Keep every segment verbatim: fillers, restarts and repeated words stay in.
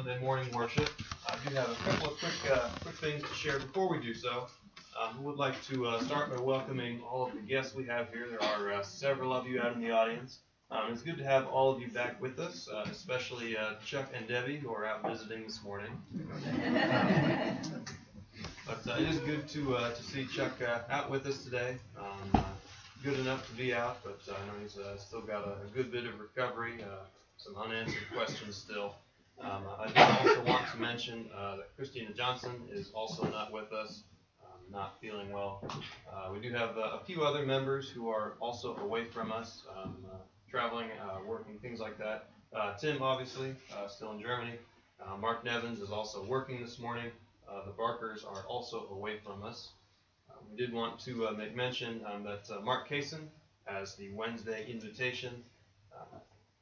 Sunday morning worship. I do have a couple of quick uh, quick things to share before we do so. Um, we would like to uh, start by welcoming all of the guests we have here. There are uh, several of you out in the audience. Um, it's good to have all of you back with us, uh, especially uh, Chuck and Debbie, who are out visiting this morning. But uh, it is good to uh, to see Chuck uh, out with us today. Um, uh, good enough to be out, but uh, I know he's uh, still got a, a good bit of recovery, uh, some unanswered questions still. Um, I do also want to mention uh, that Christina Johnson is also not with us, um, not feeling well. Uh, we do have uh, a few other members who are also away from us, um, uh, traveling, uh, working, things like that. Uh, Tim, obviously, uh, still in Germany. Uh, Mark Nevins is also working this morning. Uh, the Barkers are also away from us. Uh, we did want to uh, make mention um, that uh, Mark Kaysen has the Wednesday invitation. Uh,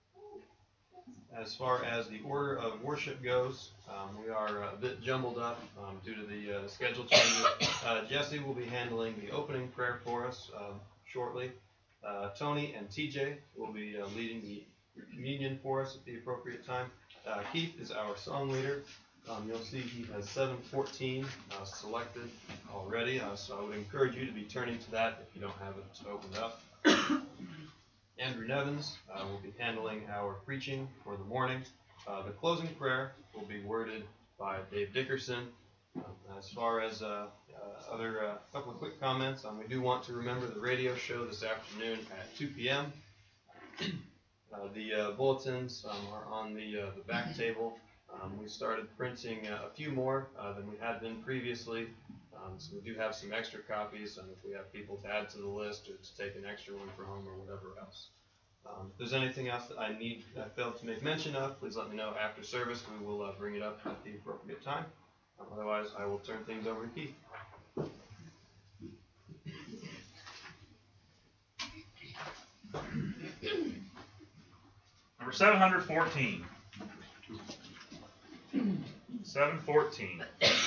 as far as the order of worship goes, um, we are a bit jumbled up um, due to the uh, schedule changes. Uh, Jesse will be handling the opening prayer for us um, shortly. Uh, Tony and T J will be uh, leading the communion for us at the appropriate time. Uh, Keith is our song leader. Um, you'll see he has seven fourteen uh, selected already, uh, so I would encourage you to be turning to that if you don't have it opened up. Andrew Nevins uh, will be handling our preaching for the morning. Uh, the closing prayer will be worded by Dave Dickerson. Um, as far as uh, uh, other uh, couple of quick comments, um, we do want to remember the radio show this afternoon at two p.m. Uh, the uh, bulletins um, are on the uh, the back table. Um, we started printing uh, a few more uh, than we had been previously, um, so we do have some extra copies, and if we have people to add to the list or to take an extra one for home or whatever else. Um, if there's anything else that I need, I failed to make mention of, please let me know after service. We will uh, bring it up at the appropriate time. Um, otherwise, I will turn things over to Keith. Number seven fourteen. seven fourteen.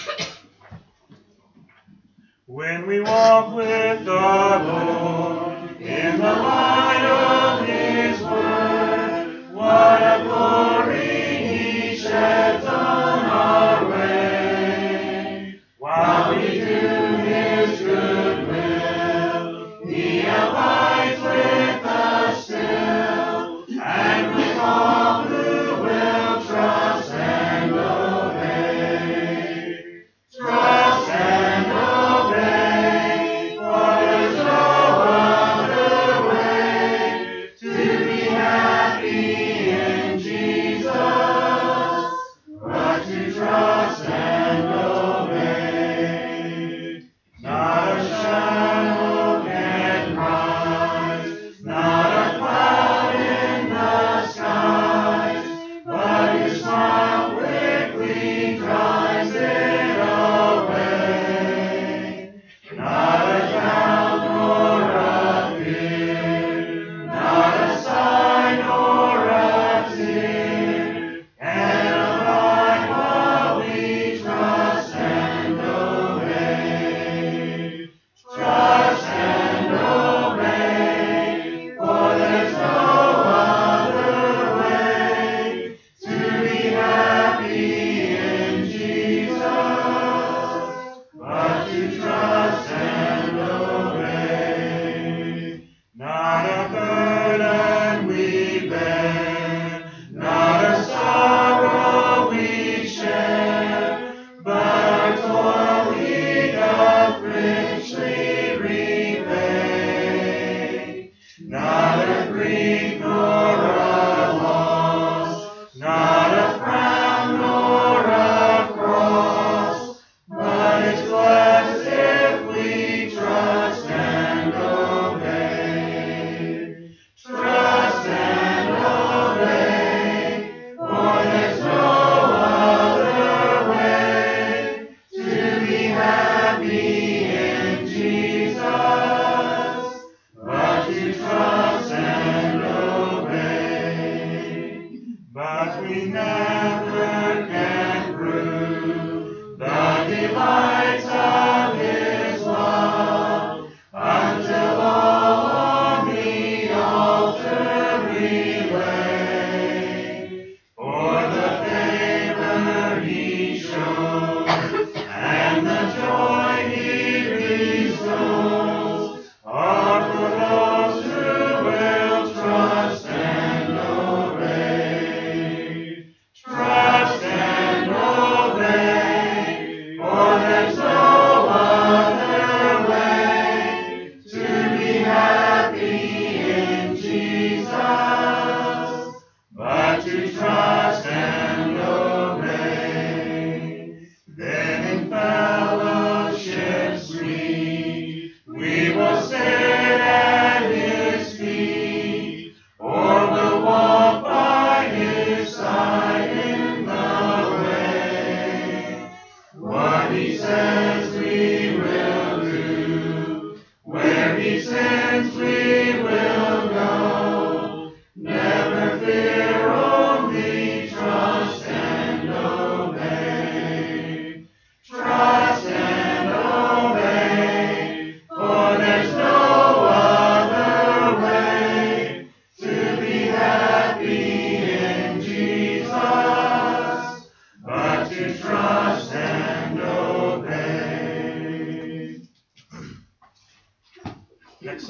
When we walk with our Lord in the light of His Word, what a glory He sheds on our way. While we do His good will, He abides with us still, and with all who will trust and obey. Trust and obey, for there's no other way to be happy in Jesus.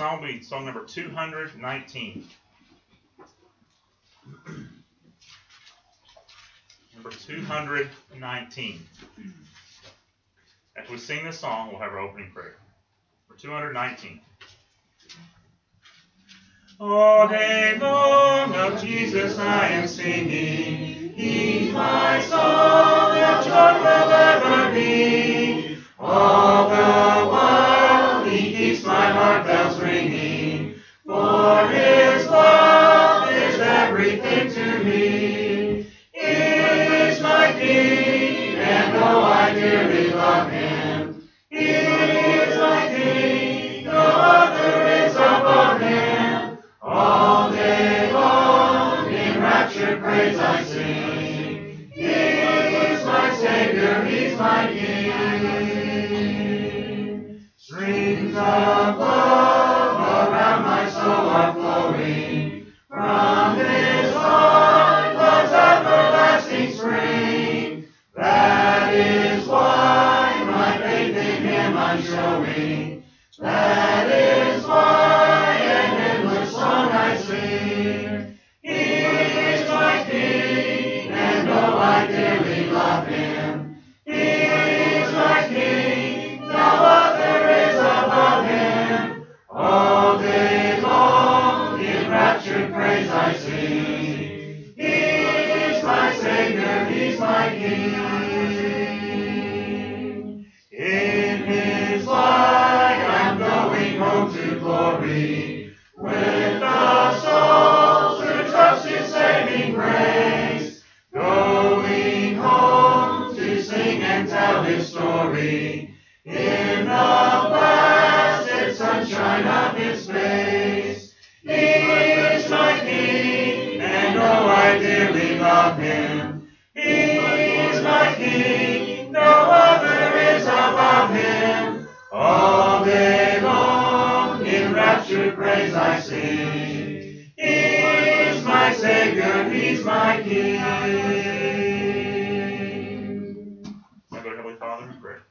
song will be song number two hundred nineteen. Number two hundred nineteen. After we sing this song, we'll have our opening prayer. Number two hundred nineteen. All day long of Jesus I am singing. He's my song, the joy will ever be. All the while He keeps my heart bells ringing. For His love is everything to me. He is my King, and oh, I dearly love Him. He is my King, no other is above Him. All day long in raptured praise I sing. He is my Savior, He's my King. Streams of love around my soul are flowing. From His heart, love's everlasting spring. That is why my faith in Him I'm showing. That is why an endless song I sing. He is my King, and oh, I dearly love Him. He is my King, no other is above Him. All day long in raptured praise I sing. He is my Savior, He's my King. In His light I'm going home to glory, with the souls who trust His saving grace. Going home to sing and tell His story, in the blasted sunshine of His face. He is my King, and oh, I dearly love Him. He is my King, no other is above Him. All day long in raptured praise I sing. He is my Savior, He's my King. My God, Heavenly Father, we pray.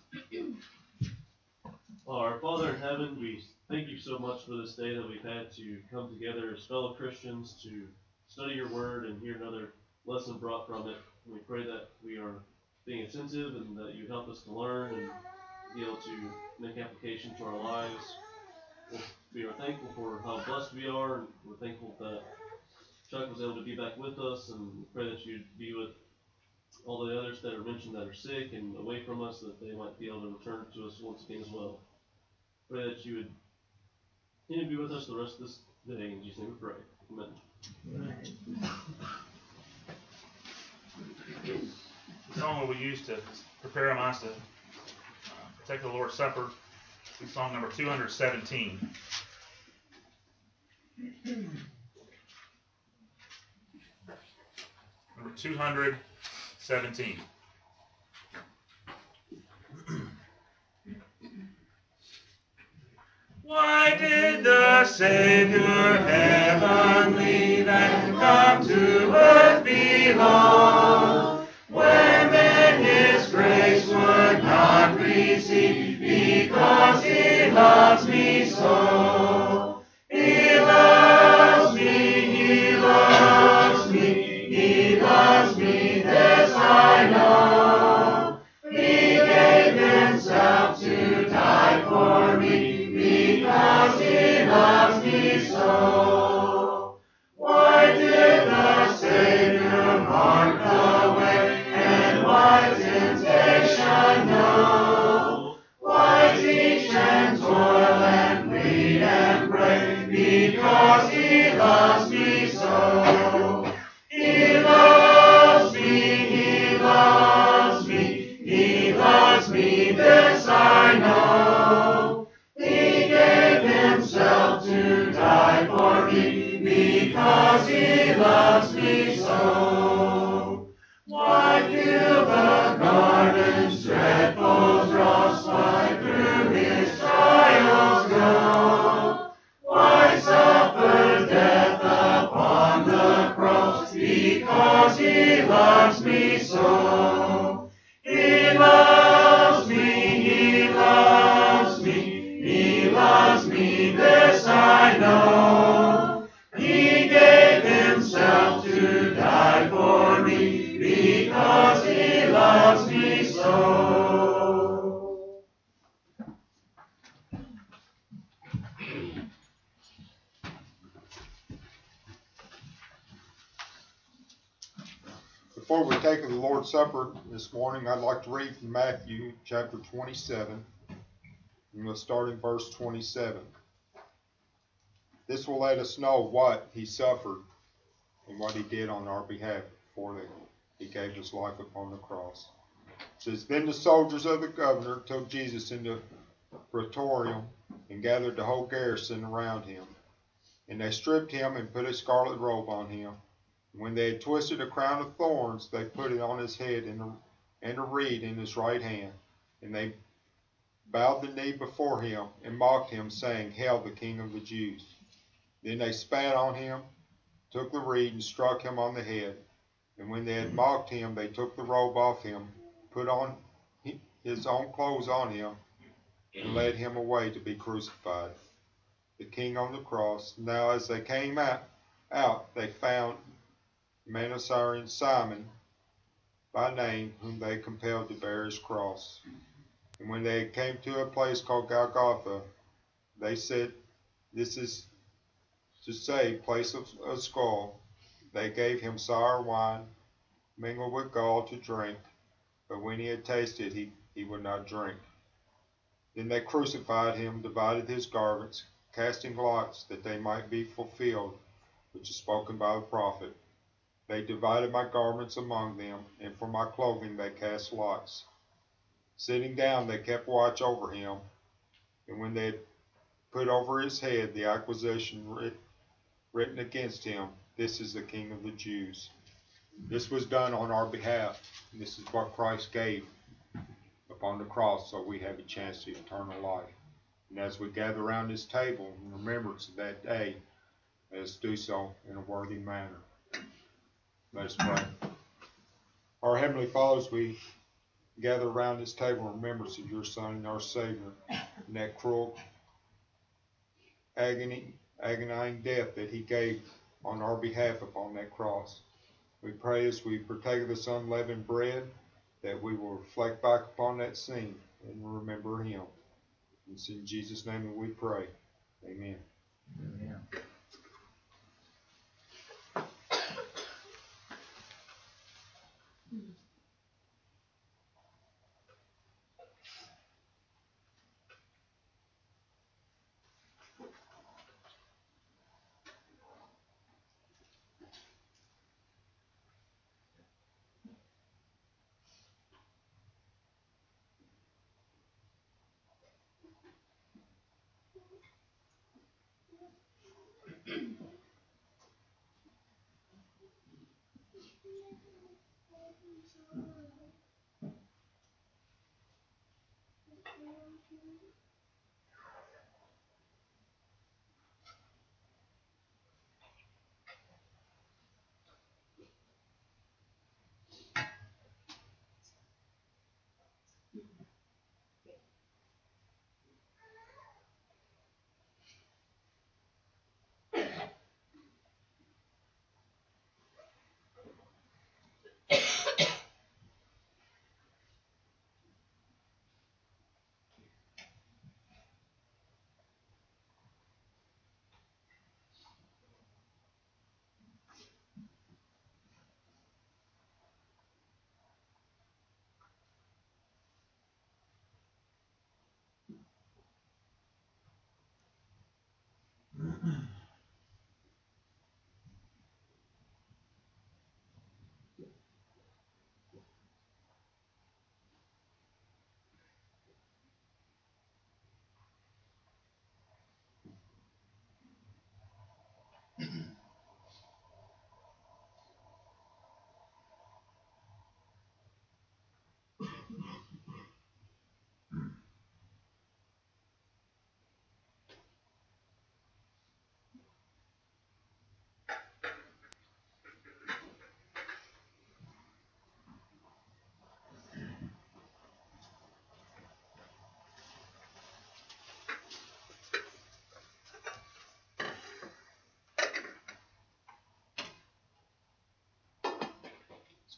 Well, our Father in heaven, we thank you so much for this day that we've had to come together as fellow Christians to study your word and hear another lesson brought from it. We pray that we are being attentive and that you help us to learn and be able to make application to our lives. We are thankful for how blessed we are, and we're thankful that Chuck was able to be back with us, and we pray that you'd be with all the others that are mentioned that are sick and away from us, that they might be able to return to us once again as well. Pray that you would continue to be with us the rest of this day. In Jesus' name we pray. Amen. The song that we use to prepare our minds to take the Lord's Supper is song number two hundred seventeen. Number two hundred seventeen. Why did the Savior heavenly then come to earth below, where men His grace would not receive, because He loves me so? He loves me, He loves me, He loves me, this I know. He gave Himself to die for me, because He loves me so. Why did the Savior mark the way, and why temptation know? Why teach and toil and plead and pray, because He loves me so. He loves me, He loves me, He loves me, this I know. He gave Himself to die for me, because He loves me so. Why feel the garden's dreadful dross, why through His trials go? Why suffer death upon the cross, because He loves me so? He loves me, He loves me, He loves me, this I know. He gave himself to die for me because he loves me so. Before we take the Lord's Supper this morning, I'd like to read from Matthew chapter twenty-seven, and we'll start in verse twenty-seven. This will let us know what he suffered and what he did on our behalf before he gave his life upon the cross. It says, Then the soldiers of the governor took Jesus into the praetorium and gathered the whole garrison around him. And they stripped him and put a scarlet robe on him. When they had twisted a crown of thorns, they put it on his head and a, and a reed in his right hand. And they bowed the knee before him and mocked him, saying, Hail, the King of the Jews. Then they spat on him, took the reed, and struck him on the head. And when they had mocked him, they took the robe off him, put on his own clothes on him, and led him away to be crucified. The king on the cross. Now as they came out, out they found Manasseh Simon by name, whom they compelled to bear his cross. And when they came to a place called Golgotha, they said, This is to say, place of a skull. They gave him sour wine mingled with gall to drink, but when he had tasted, he, he would not drink. Then they crucified him, divided his garments, casting lots that they might be fulfilled, which is spoken by the prophet. They divided my garments among them, and for my clothing they cast lots. Sitting down, they kept watch over him, and when they had put over his head the accusation writ, written against him, This is the King of the Jews. This was done on our behalf, and this is what Christ gave upon the cross, so we have a chance to eternal life. And as we gather around this table in remembrance of that day, let us do so in a worthy manner. Let us pray. Our Heavenly Father, as we gather around this table in remembrance of your Son and our Savior, and that cruel, agony, agonizing death that he gave on our behalf upon that cross. We pray as we partake of this unleavened bread that we will reflect back upon that scene and remember him. It's in Jesus' name that we pray. Amen. Amen.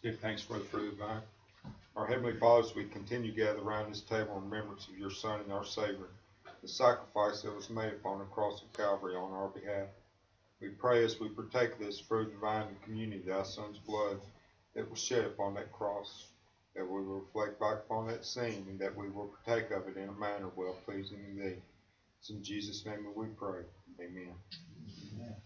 Give thanks for the fruit of the vine. Our Heavenly Father, as we continue to gather around this table in remembrance of your Son and our Savior, the sacrifice that was made upon the cross of Calvary on our behalf, we pray as we partake of this fruit of the vine and community, thy Son's blood that was shed upon that cross, that we will reflect back upon that scene, and that we will partake of it in a manner well pleasing to thee. It's in Jesus' name that we pray. Amen. Amen.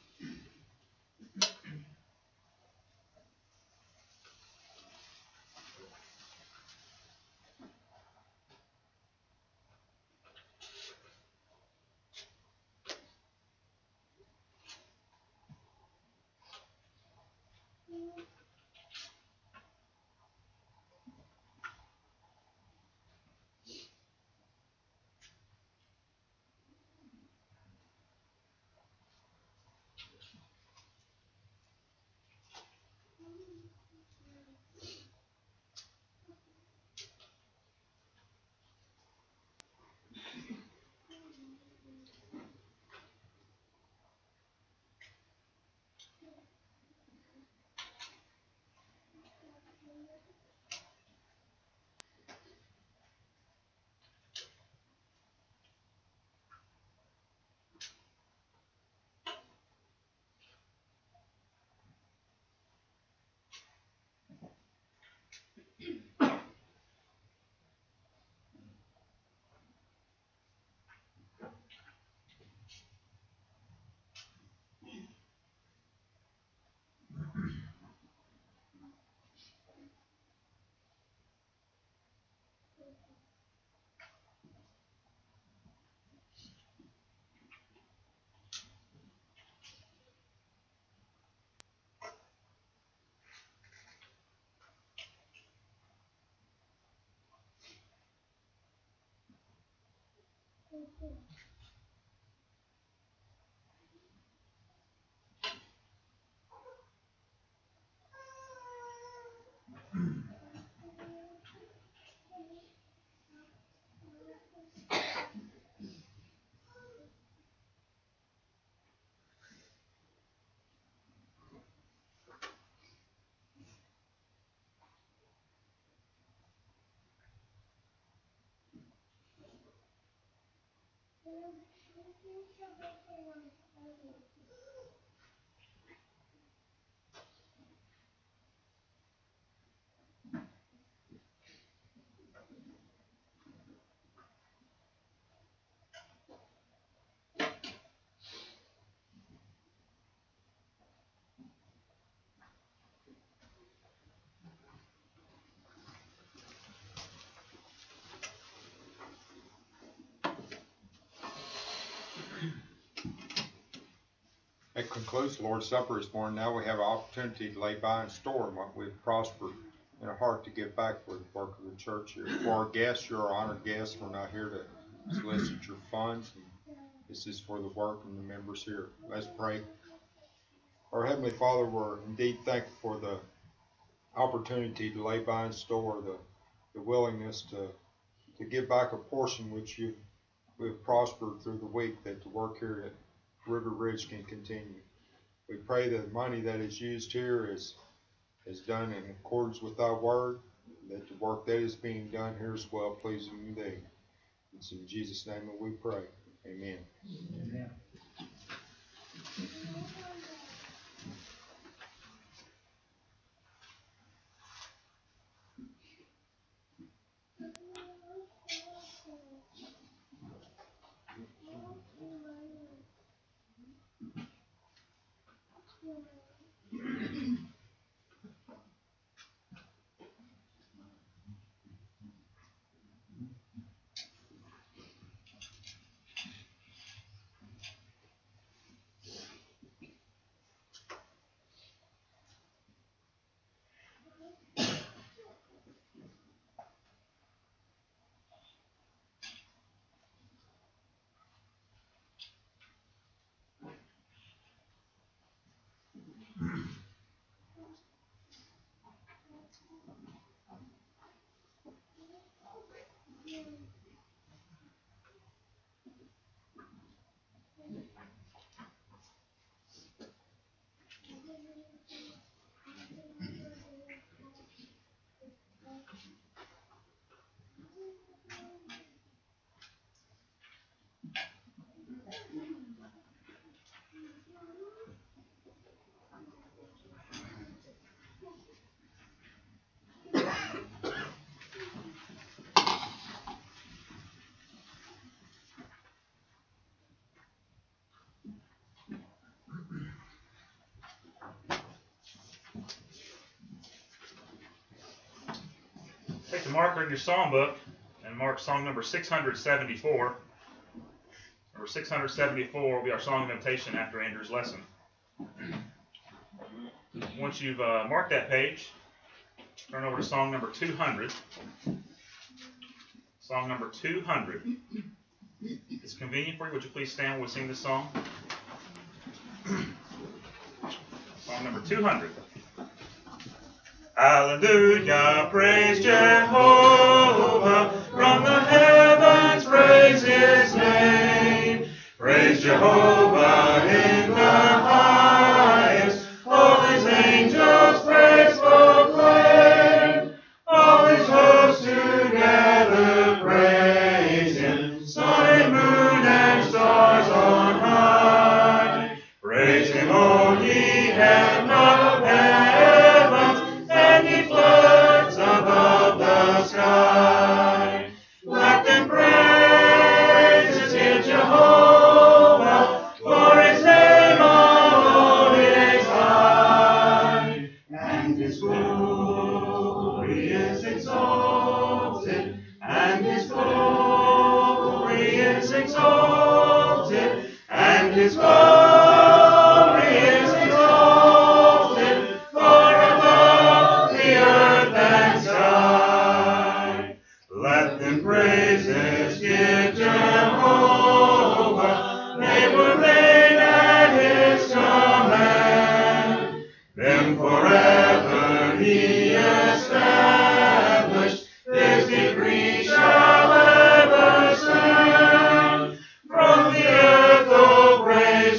That concludes the Lord's Supper this morning. Now we have an opportunity to lay by and store what we've prospered in our heart to give back for the work of the church here. For our guests, you're our honored guests. We're not here to solicit your funds. And this is for the work and the members here. Let's pray. Our Heavenly Father, we're indeed thankful for the opportunity to lay by and store, the, the willingness to, to give back a portion which you've we've prospered through the week, that the work here at River Ridge can continue. We pray that the money that is used here is, is done in accordance with thy word, that the work that is being done here is well pleasing to thee. It's in Jesus' name that we pray. Amen. Amen. marker in your song book and mark song number six hundred seventy-four. Number six hundred seventy-four will be our song of invitation after Andrew's lesson. Once you've uh, marked that page, turn over to song number two hundred. Song number two hundred. If it's convenient for you, would you please stand when we sing this song? Song number two hundred. Hallelujah, praise Jehovah, from the heavens praise his name. Praise Jehovah in the highest, all his angels praise proclaim. All his hosts together praise him, sun and moon and stars on high. Praise him, O ye heaven of heavens, and ye floods above the sky. Let them praise his name, Jehovah, for his name alone is high, and his glory is exalted, and his glory is exalted, and his glory is exalted, far above the earth and sky. Let them praises give Jehovah, they were made at his command. Them forever he established, his decree shall ever stand. From the earth, oh, praise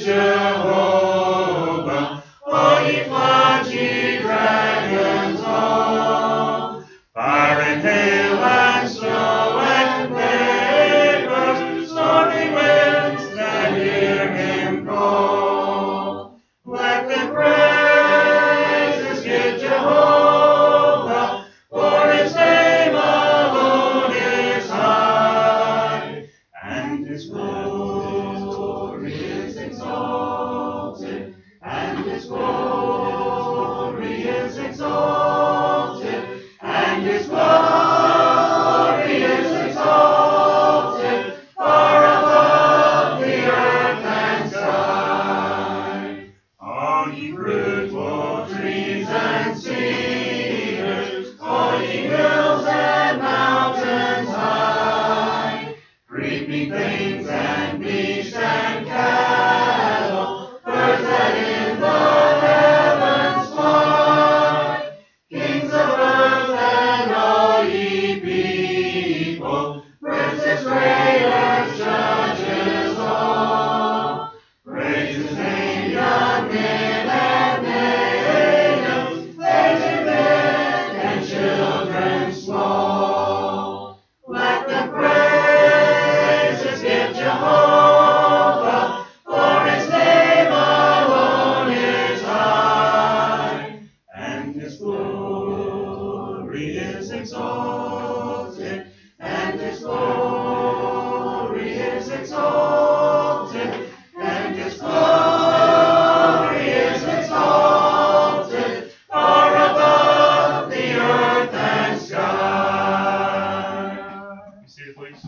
Jehovah, all ye floods, ye dragons all. Fire and hail and snow and vapors, stormy winds that hear him call. Let them praises give Jehovah, for his name alone is high, and his glory is exalted, and his glory is exalted, and his glory is exalted, far above the earth and sky. All ye fruitful trees and cedars, all ye hills and mountains high, creeping things and beasts and cattle, birds that in the heavens fly, kings of earth and all ye people, princes, raiders, judges all. Praise his name, young men and maidens, aged men and children small. Let them praises give Jehovah, for his name alone is high, and his glory is exalted, and his glory is exalted, and his glory is exalted, far above the earth and sky. You see it, please?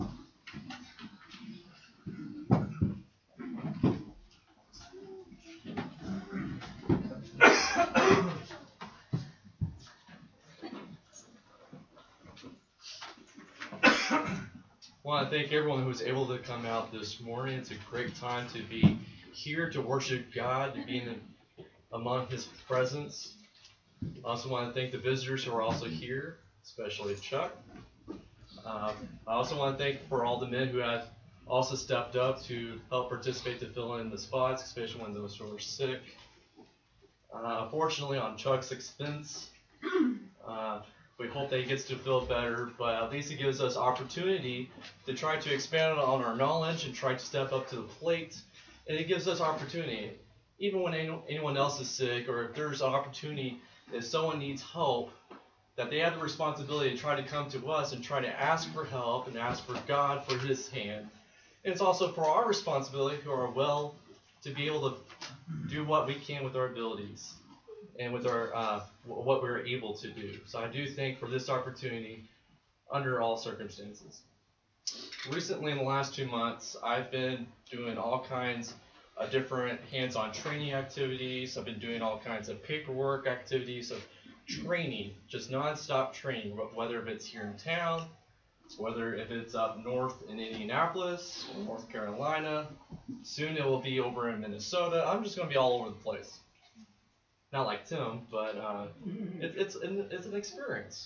I want to thank everyone who was able to come out this morning. It's a great time to be here to worship God, to be in among his presence. I also want to thank the visitors who are also here, especially Chuck. Um, I also want to thank for all the men who have also stepped up to help participate to fill in the spots, especially when those who are sick. Uh, unfortunately, on Chuck's expense, uh, we hope that he gets to feel better, but at least it gives us opportunity to try to expand on our knowledge and try to step up to the plate. And it gives us opportunity, even when any, anyone else is sick, or if there's an opportunity, if someone needs help, that they have the responsibility to try to come to us and try to ask for help and ask for God for his hand. And it's also for our responsibility, who are well, to be able to do what we can with our abilities and with our uh, what we're able to do. So I do thank for this opportunity under all circumstances. Recently, in the last two months, I've been doing all kinds of different hands-on training activities. I've been doing all kinds of paperwork activities of training, just non-stop training, whether if it's here in town, whether if it's up north in Indianapolis, or North Carolina. Soon it will be over in Minnesota. I'm just going to be all over the place. Not like Tim, but uh, it, it's, an, it's an experience.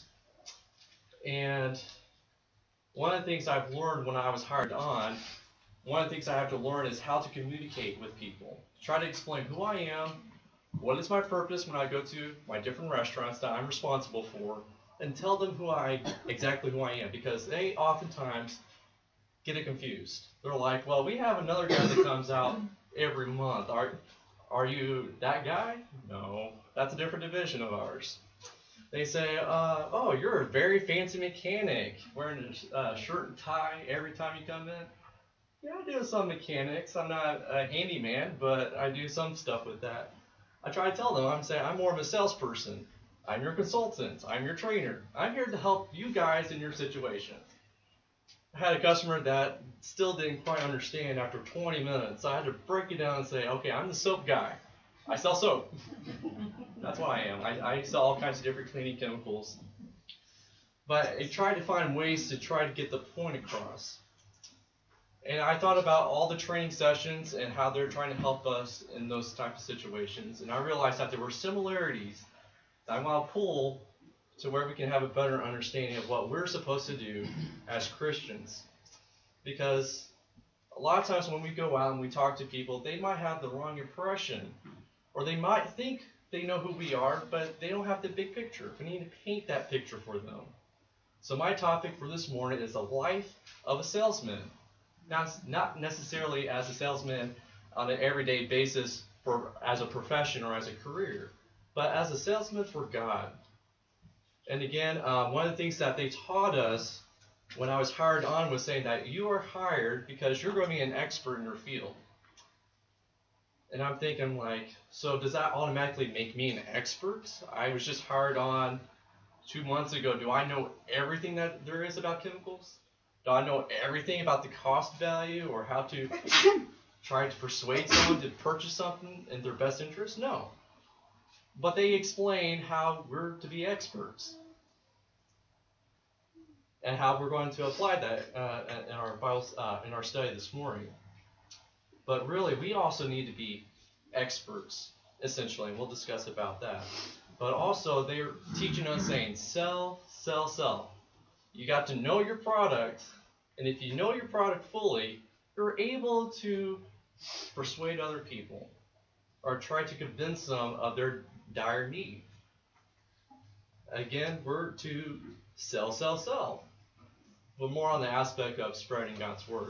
And one of the things I've learned when I was hired on, one of the things I have to learn is how to communicate with people. Try to explain who I am, what is my purpose when I go to my different restaurants that I'm responsible for, and tell them who I exactly who I am, because they oftentimes get it confused. They're like, well, we have another guy that comes out every month. Are, are you that guy? No, that's a different division of ours. They say, uh, oh, you're a very fancy mechanic, wearing a uh, shirt and tie every time you come in. Yeah, I do some mechanics. I'm not a handyman, but I do some stuff with that. I try to tell them, I'm saying I'm more of a salesperson. I'm your consultant. I'm your trainer. I'm here to help you guys in your situation. I had a customer that still didn't quite understand after twenty minutes. I had to break it down and say, okay, I'm the soap guy. I sell soap. That's what I am. I, I sell all kinds of different cleaning chemicals. But I tried to find ways to try to get the point across. And I thought about all the training sessions and how they're trying to help us in those types of situations. And I realized that there were similarities that I want to pull to where we can have a better understanding of what we're supposed to do as Christians. Because a lot of times when we go out and we talk to people, they might have the wrong impression. Or they might think they know who we are, but they don't have the big picture. We need to paint that picture for them. So my topic for this morning is the life of a salesman. Now, not necessarily as a salesman on an everyday basis for as a profession or as a career, but as a salesman for God. And again, um, one of the things that they taught us when I was hired on was saying that you are hired because you're going to be an expert in your field. And I'm thinking like, so does that automatically make me an expert? I was just hired on two months ago. Do I know everything that there is about chemicals? Do I know everything about the cost value or how to try to persuade someone to purchase something in their best interest? No. But they explain how we're to be experts and how we're going to apply that uh, in our Bible, uh, in our study this morning. But really, we also need to be experts, essentially, and we'll discuss about that. But also, they're teaching us saying, sell, sell, sell. You got to know your product, and if you know your product fully, you're able to persuade other people or try to convince them of their dire need. Again, we're to sell, sell, sell, but more on the aspect of spreading God's word.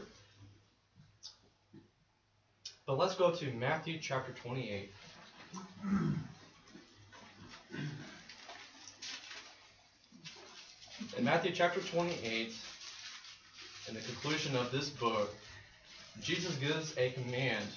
But let's go to Matthew chapter twenty-eight. In Matthew chapter twenty-eight, in the conclusion of this book, Jesus gives a command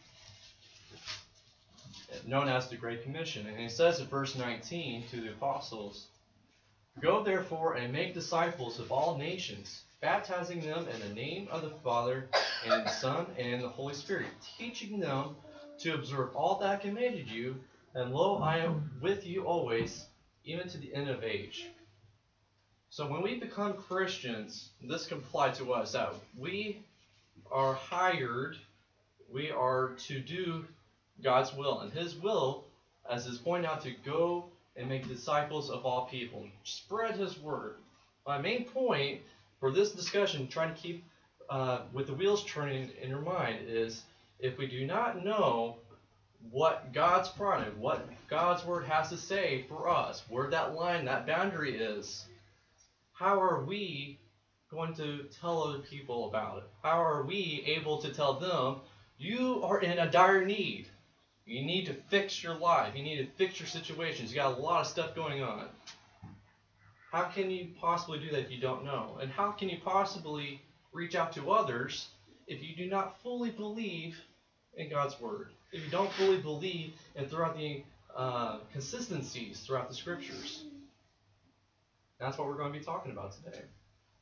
known as the Great Commission. And he says in verse nineteen to the apostles, "Go therefore and make disciples of all nations, baptizing them in the name of the Father and the Son and the Holy Spirit, teaching them to observe all that I commanded you, and lo, I am with you always, even to the end of age." So when we become Christians, this can apply to us, that we are hired, we are to do God's will. And his will, as is pointed out, to go and make disciples of all people. Spread his word. My main point for this discussion, trying to keep uh, with the wheels turning in your mind, is if we do not know what God's product, what God's word has to say for us, where that line, that boundary is, how are we going to tell other people about it? How are we able to tell them, you are in a dire need. You need to fix your life. You need to fix your situations. You got a lot of stuff going on. How can you possibly do that if you don't know? And how can you possibly reach out to others if you do not fully believe in God's word? If you don't fully believe in throughout the uh, consistencies throughout the scriptures? That's what we're going to be talking about today.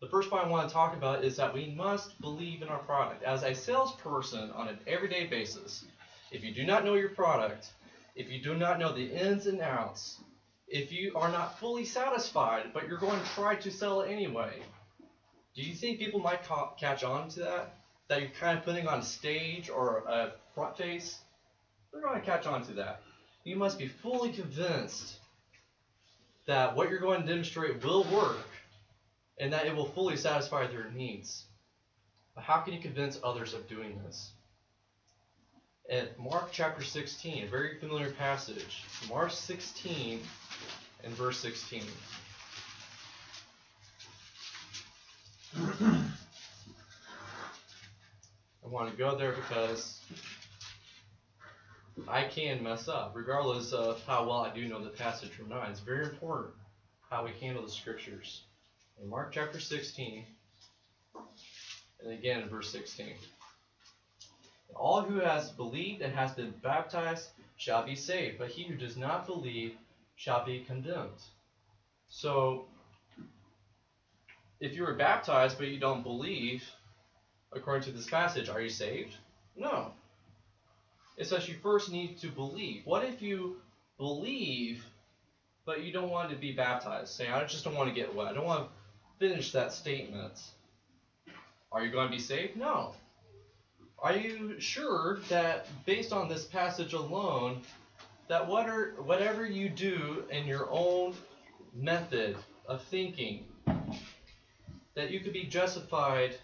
The first point I want to talk about is that we must believe in our product. As a salesperson on an everyday basis, if you do not know your product, if you do not know the ins and outs, if you are not fully satisfied, but you're going to try to sell it anyway, do you think people might ca- catch on to that? That you're kind of putting on a stage or a front face? They're going to catch on to that. You must be fully convinced that what you're going to demonstrate will work and that it will fully satisfy their needs. But how can you convince others of doing this? In Mark chapter sixteen, a very familiar passage, Mark sixteen and verse sixteen. I want to go there because I can mess up, regardless of how well I do know the passage from nine. It's very important how we handle the scriptures. In Mark chapter sixteen, and again in verse sixteen. All who has believed and has been baptized shall be saved, but he who does not believe shall be condemned. So, if you were baptized but you don't believe, according to this passage, are you saved? No. It says you first need to believe. What if you believe but you don't want to be baptized? Say, I just don't want to get wet. I don't want to finish that statement. Are you going to be saved? No. Are you sure that, based on this passage alone, that whatever, whatever you do in your own method of thinking, that you could be justified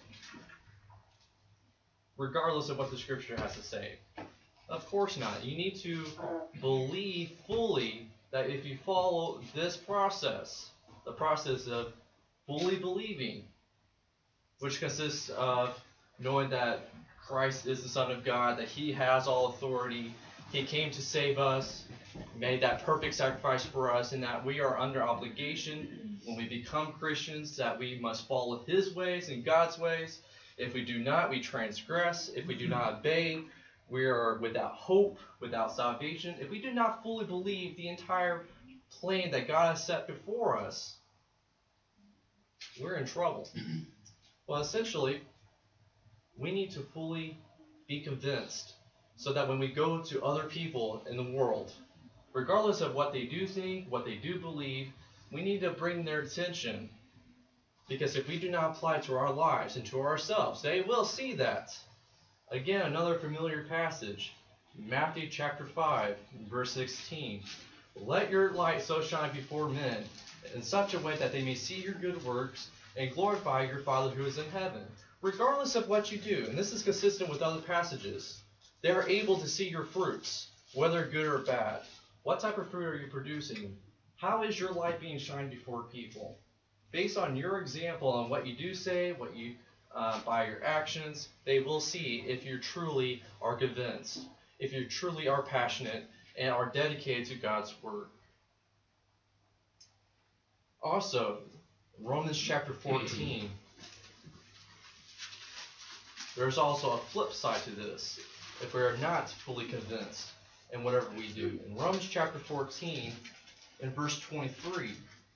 regardless of what the scripture has to say? Of course not. You need to believe fully that if you follow this process, the process of fully believing, which consists of knowing that Christ is the Son of God, that He has all authority, He came to save us, made that perfect sacrifice for us, and that we are under obligation when we become Christians, that we must follow His ways and God's ways. If we do not, we transgress. If we do not obey, we are without hope, without salvation. If we do not fully believe the entire plan that God has set before us, we're in trouble. Well, essentially, we need to fully be convinced so that when we go to other people in the world, regardless of what they do think, what they do believe, we need to bring their attention. Because if we do not apply it to our lives and to ourselves, they will see that. Again, another familiar passage, Matthew chapter five, verse sixteen. Let your light so shine before men in such a way that they may see your good works and glorify your Father who is in heaven. Regardless of what you do, and this is consistent with other passages, they are able to see your fruits, whether good or bad. What type of fruit are you producing? How is your light being shined before people? Based on your example on what you do say, what you uh, by your actions, they will see if you truly are convinced, if you truly are passionate and are dedicated to God's word. Also, Romans chapter fourteen. There's also a flip side to this. If we are not fully convinced in whatever we do. In Romans chapter fourteen, in verse twenty-three.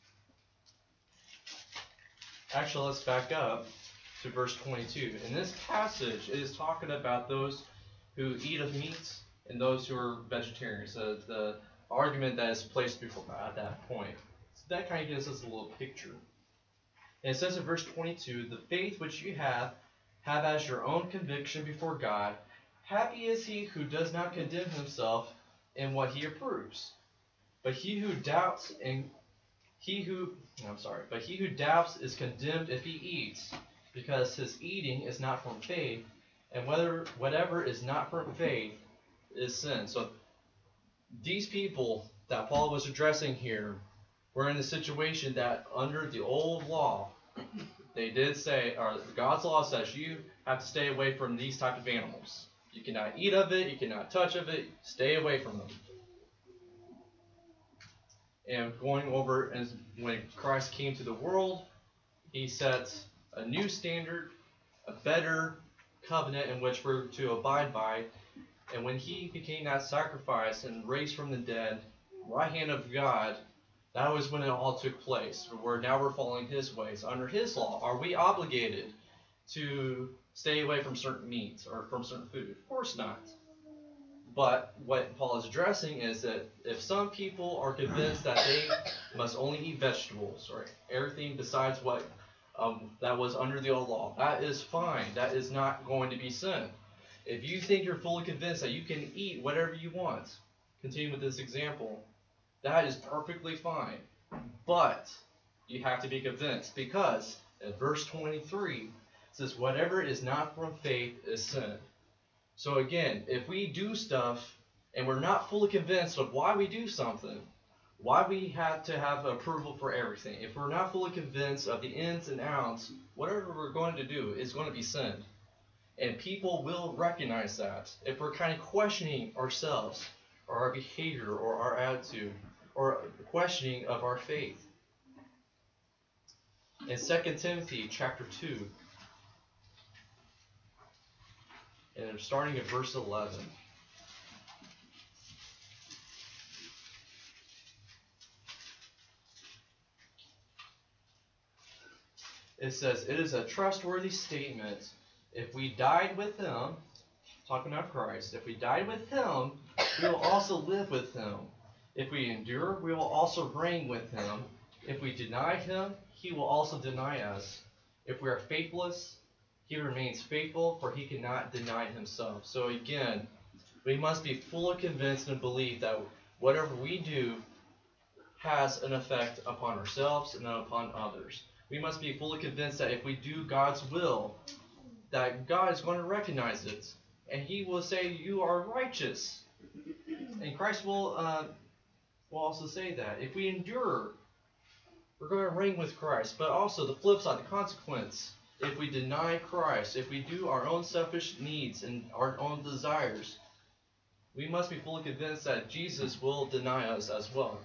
Actually, let's back up to verse twenty-two. In this passage, it is talking about those who eat of meat and those who are vegetarians. So the argument that is placed before at that point. So that kind of gives us a little picture. And it says in verse twenty-two, the faith which you have, have as your own conviction before God. Happy is he who does not condemn himself in what he approves. But he who doubts and he who I'm sorry, but he who doubts is condemned if he eats, because his eating is not from faith, and whether whatever is not from faith is sin. So these people that Paul was addressing here were in a situation that under the old law, they did say, or God's law says you have to stay away from these type of animals. You cannot eat of it, you cannot touch of it, stay away from them. And going over, and when Christ came to the world, he set a new standard, a better covenant in which we're to abide by. And when he became that sacrifice and raised from the dead, right hand of God, That was when it all took place. Where now we're following his ways. Under his law, are we obligated to stay away from certain meats or from certain food? Of course not. But what Paul is addressing is that if some people are convinced that they must only eat vegetables or everything besides what um, that was under the old law, that is fine. That is not going to be sin. If you think you're fully convinced that you can eat whatever you want, continue with this example, that is perfectly fine. But you have to be convinced, because in verse twenty-three it says, whatever is not from faith is sin. So again, if we do stuff and we're not fully convinced of why we do something, why we have to have approval for everything, if we're not fully convinced of the ins and outs, whatever we're going to do is going to be sin. And people will recognize that. If we're kind of questioning ourselves, or our behavior, or our attitude, or questioning of our faith. In Second Timothy chapter two, and starting at verse eleven. It says, it is a trustworthy statement, if we died with him, talking about Christ, if we died with him, we will also live with him. If we endure, we will also reign with him. If we deny him, he will also deny us. If we are faithless, he remains faithful, for he cannot deny himself. So again, we must be fully convinced and believe that whatever we do has an effect upon ourselves and upon others. We must be fully convinced that if we do God's will, that God is going to recognize it, and he will say, you are righteous. And Christ will, uh, will also say that. If we endure, we're going to reign with Christ. But also the flip side, the consequence, if we deny Christ, if we do our own selfish needs and our own desires, we must be fully convinced that Jesus will deny us as well.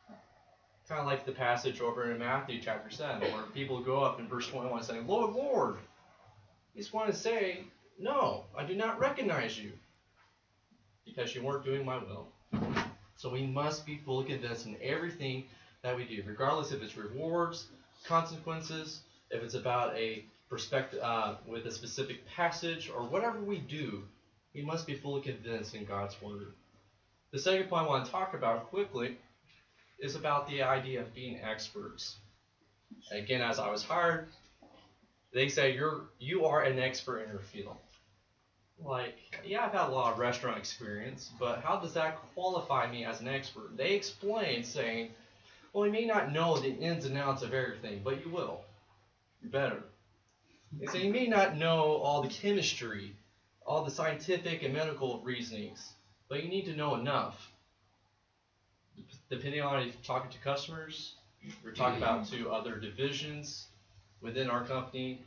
Kind of like the passage over in Matthew chapter seven, where people go up in verse twenty-one saying, Lord, Lord. He's going to say, no, I do not recognize you, because you weren't doing my will. So we must be fully convinced in everything that we do, regardless if it's rewards, consequences, if it's about a perspective uh, with a specific passage, or whatever we do, we must be fully convinced in God's word. The second point I want to talk about quickly is about the idea of being experts. Again, as I was hired, they say you're you are an expert in your field. Like, yeah, I've had a lot of restaurant experience, but how does that qualify me as an expert? They explain, saying, well, you may not know the ins and outs of everything, but you will. You're better. They say you may not know all the chemistry, all the scientific and medical reasonings, but you need to know enough. Depending on if you're talking to customers, we're talking about to other divisions within our company,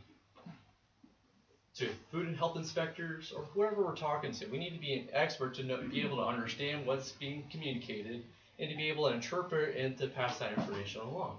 to food and health inspectors, or whoever we're talking to. We need to be an expert to know, be able to understand what's being communicated and to be able to interpret and to pass that information along.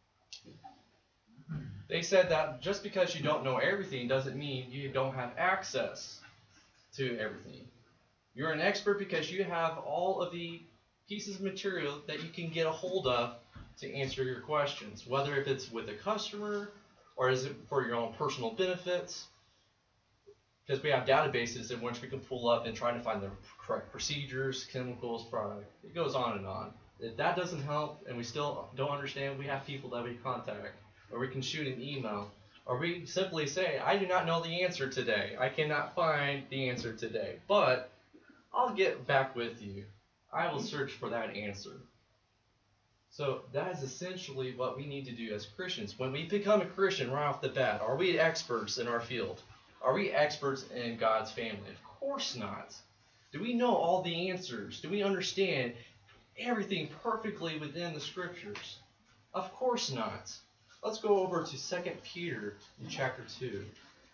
They said that just because you don't know everything doesn't mean you don't have access to everything. You're an expert because you have all of the pieces of material that you can get a hold of to answer your questions, whether if it's with a customer or is it for your own personal benefits, because we have databases in which we can pull up and try to find the correct procedures, chemicals, product. It goes on and on. If that doesn't help and we still don't understand, we have people that we contact, or we can shoot an email, or we simply say, I do not know the answer today. I cannot find the answer today, but I'll get back with you. I will search for that answer. So that is essentially what we need to do as Christians. When we become a Christian right off the bat, are we experts in our field? Are we experts in God's family? Of course not. Do we know all the answers? Do we understand everything perfectly within the Scriptures? Of course not. Let's go over to Second Peter in chapter two.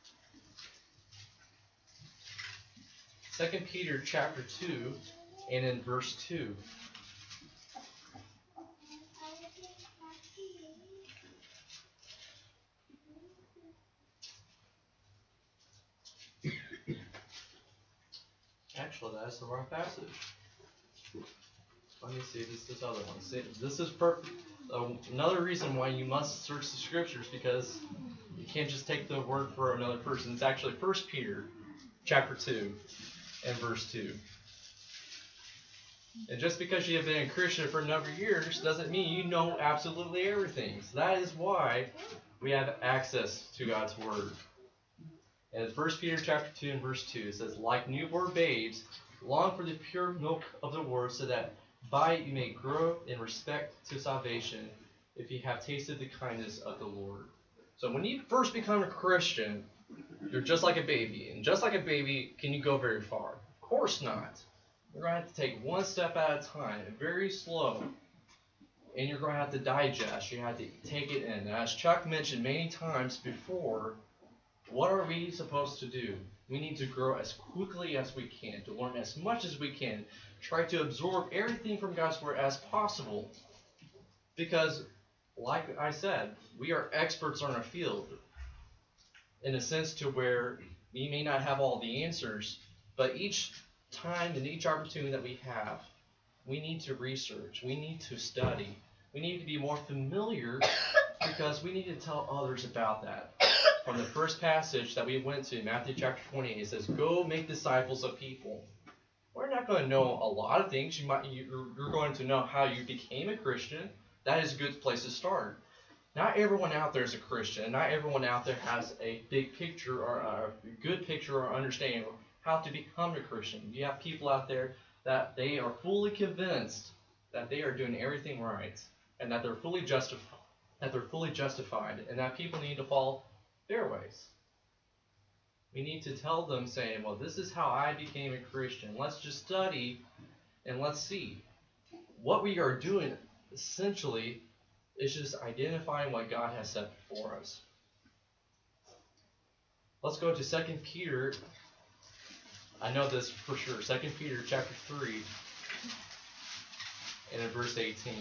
Second Peter chapter two and in verse two. Actually, that's the wrong passage. Let me see. This this other one. See, this is perfect. uh, another reason why you must search the scriptures, because you can't just take the word for another person. It's actually First Peter chapter two and verse two. And just because you have been a Christian for a number of years doesn't mean you know absolutely everything. So that is why we have access to God's Word. And First Peter chapter two and verse two says, like newborn babes, long for the pure milk of the Word, so that by it you may grow in respect to salvation, if you have tasted the kindness of the Lord. So when you first become a Christian, you're just like a baby. And just like a baby, can you go very far? Of course not. You're going to have to take one step at a time, very slow. And you're going to have to digest. You have to take it in. As Chuck mentioned many times before, what are we supposed to do? We need to grow as quickly as we can, to learn as much as we can. Try to absorb everything from God's Word as possible. Because, like I said, we are experts on our field. In a sense to where we may not have all the answers, but each time and each opportunity that we have, we need to research, we need to study, we need to be more familiar, because we need to tell others about that. From the first passage that we went to, Matthew chapter twenty-eight, it says, go make disciples of people. We're not going to know a lot of things. You might, you're going to know how you became a Christian. That is a good place to start. Not everyone out there is a Christian. Not everyone out there has a big picture or a good picture or understanding of how to become a Christian. You have people out there that they are fully convinced that they are doing everything right, and that they're fully justified, that they're fully justified, and that people need to follow their ways. We need to tell them, saying, well, this is how I became a Christian. Let's just study and let's see. What we are doing, essentially, is just identifying what God has set before us. Let's go to Second Peter. I know this for sure. Second Peter chapter three and in verse eighteen.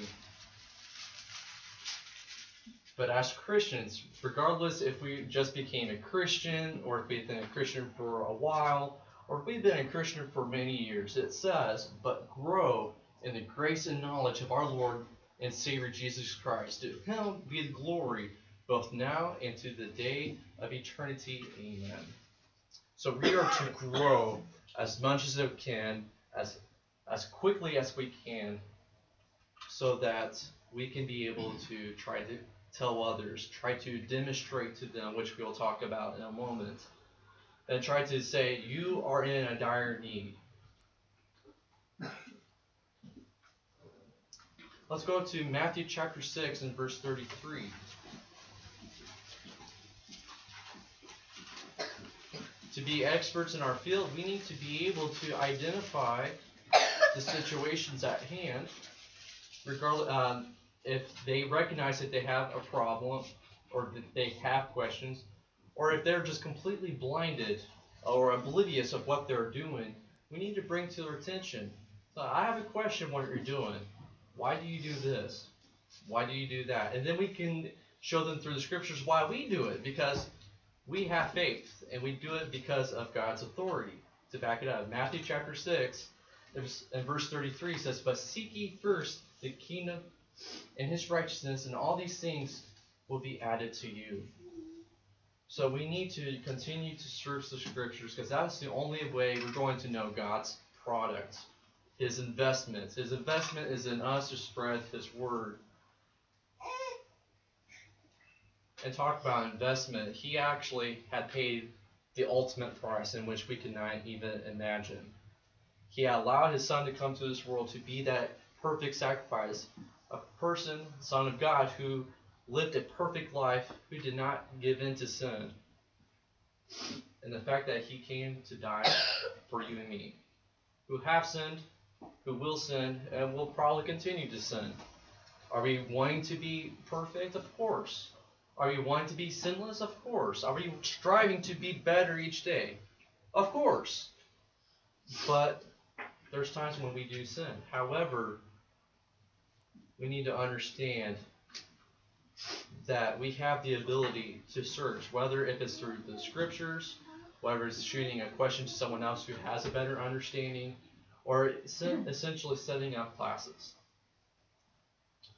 But as Christians, regardless if we just became a Christian, or if we've been a Christian for a while, or if we've been a Christian for many years, it says, but grow in the grace and knowledge of our Lord and Savior Jesus Christ. To Him be the glory both now and to the day of eternity. Amen. So we are to grow as much as we can, as as quickly as we can, so that we can be able to try to tell others, try to demonstrate to them, which we'll talk about in a moment, and try to say, you are in a dire need. Let's go to Matthew chapter six and verse thirty-three. To be experts in our field, we need to be able to identify the situations at hand, regardless, um, if they recognize that they have a problem, or that they have questions, or if they're just completely blinded or oblivious of what they're doing, we need to bring to their attention. So I have a question what you're doing. Why do you do this? Why do you do that? And then we can show them through the scriptures why we do it, because we have faith, and we do it because of God's authority to back it up. Matthew chapter six and verse thirty-three says, but seek ye first the kingdom and His righteousness, and all these things will be added to you. So we need to continue to search the scriptures, because that's the only way we're going to know God's product, His investment. His investment is in us to spread His word. And talk about investment, He actually had paid the ultimate price, in which we cannot even imagine. He allowed His Son to come to this world to be that perfect sacrifice, a person, Son of God, who lived a perfect life, who did not give in to sin. And the fact that He came to die for you and me, who have sinned, who will sin, and will probably continue to sin. Are we wanting to be perfect? Of course. Are we wanting to be sinless? Of course. Are we striving to be better each day? Of course. But there's times when we do sin. However, we need to understand that we have the ability to search, whether if it's through the scriptures, whether it's shooting a question to someone else who has a better understanding, or essentially setting up classes.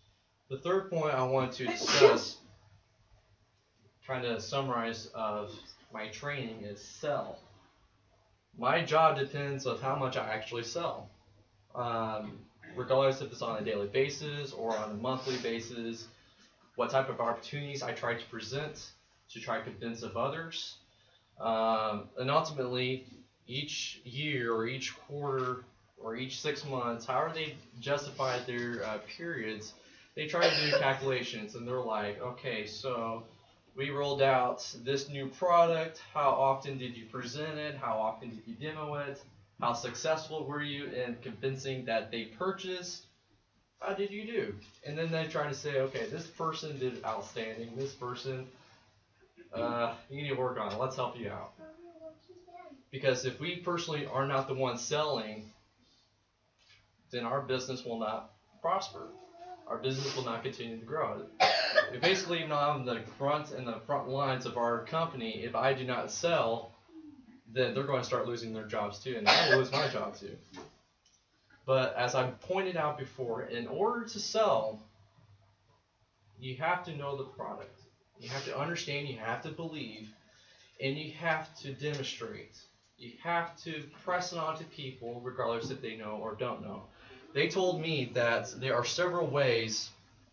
The third point I want to discuss, trying to summarize of my training, is sell. My job depends on how much I actually sell. Um, regardless if it's on a daily basis or on a monthly basis, what type of opportunities I try to present to try to convince of others. Um, and ultimately, each year or each quarter or each six months, however they justify their uh, periods, they try to do calculations, and they're like, okay, so we rolled out this new product. How often did you present it? How often did you demo it? How successful were you in convincing that they purchased? How did you do? And then they try to say, okay, this person did outstanding. This person, uh, you need to work on it. Let's help you out. Because if we personally are not the ones selling, then our business will not prosper. Our business will not continue to grow. If basically not on the front and the front lines of our company, if I do not sell, then they're going to start losing their jobs too, and I will lose my job too. But as I pointed out before, in order to sell, you have to know the product. You have to understand, you have to believe, and you have to demonstrate. You have to press it on to people regardless if they know or don't know. They told me that there are several ways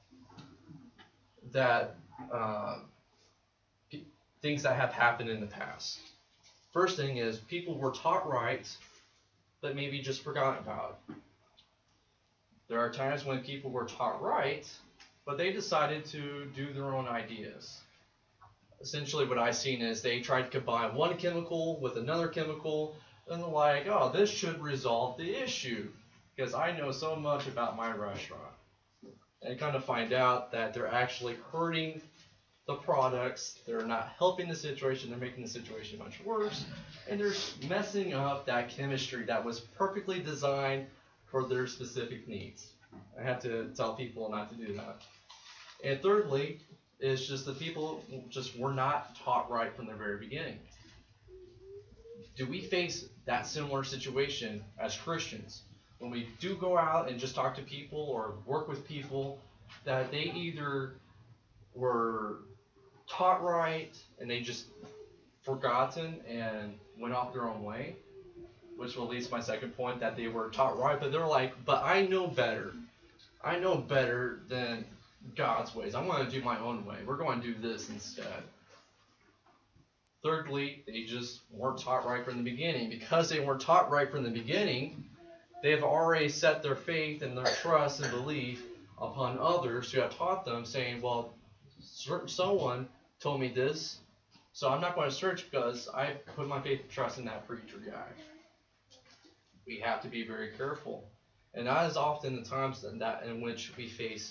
that uh, things that have happened in the past. First thing is people were taught right, but maybe just forgotten about. There are times when people were taught right, but they decided to do their own ideas. Essentially what I've seen is they tried to combine one chemical with another chemical, and they're like, oh, this should resolve the issue, because I know so much about my restaurant. And kind of find out that they're actually hurting the products, they're not helping the situation, they're making the situation much worse, and they're messing up that chemistry that was perfectly designed for their specific needs. I have to tell people not to do that. And thirdly, is just that people just were not taught right from the very beginning. Do we face that similar situation as Christians? When we do go out and just talk to people or work with people, that they either were taught right and they just forgotten and went off their own way, which will lead to my second point, that they were taught right, but they're like, but I know better. I know better than God's ways. I'm going to do my own way. We're going to do this instead. Thirdly, they just weren't taught right from the beginning. Because they weren't taught right from the beginning, they've already set their faith and their trust and belief upon others who have taught them, saying, well, someone told me this, so I'm not going to search because I put my faith and trust in that preacher guy. We have to be very careful. And that is often the times that in which we face.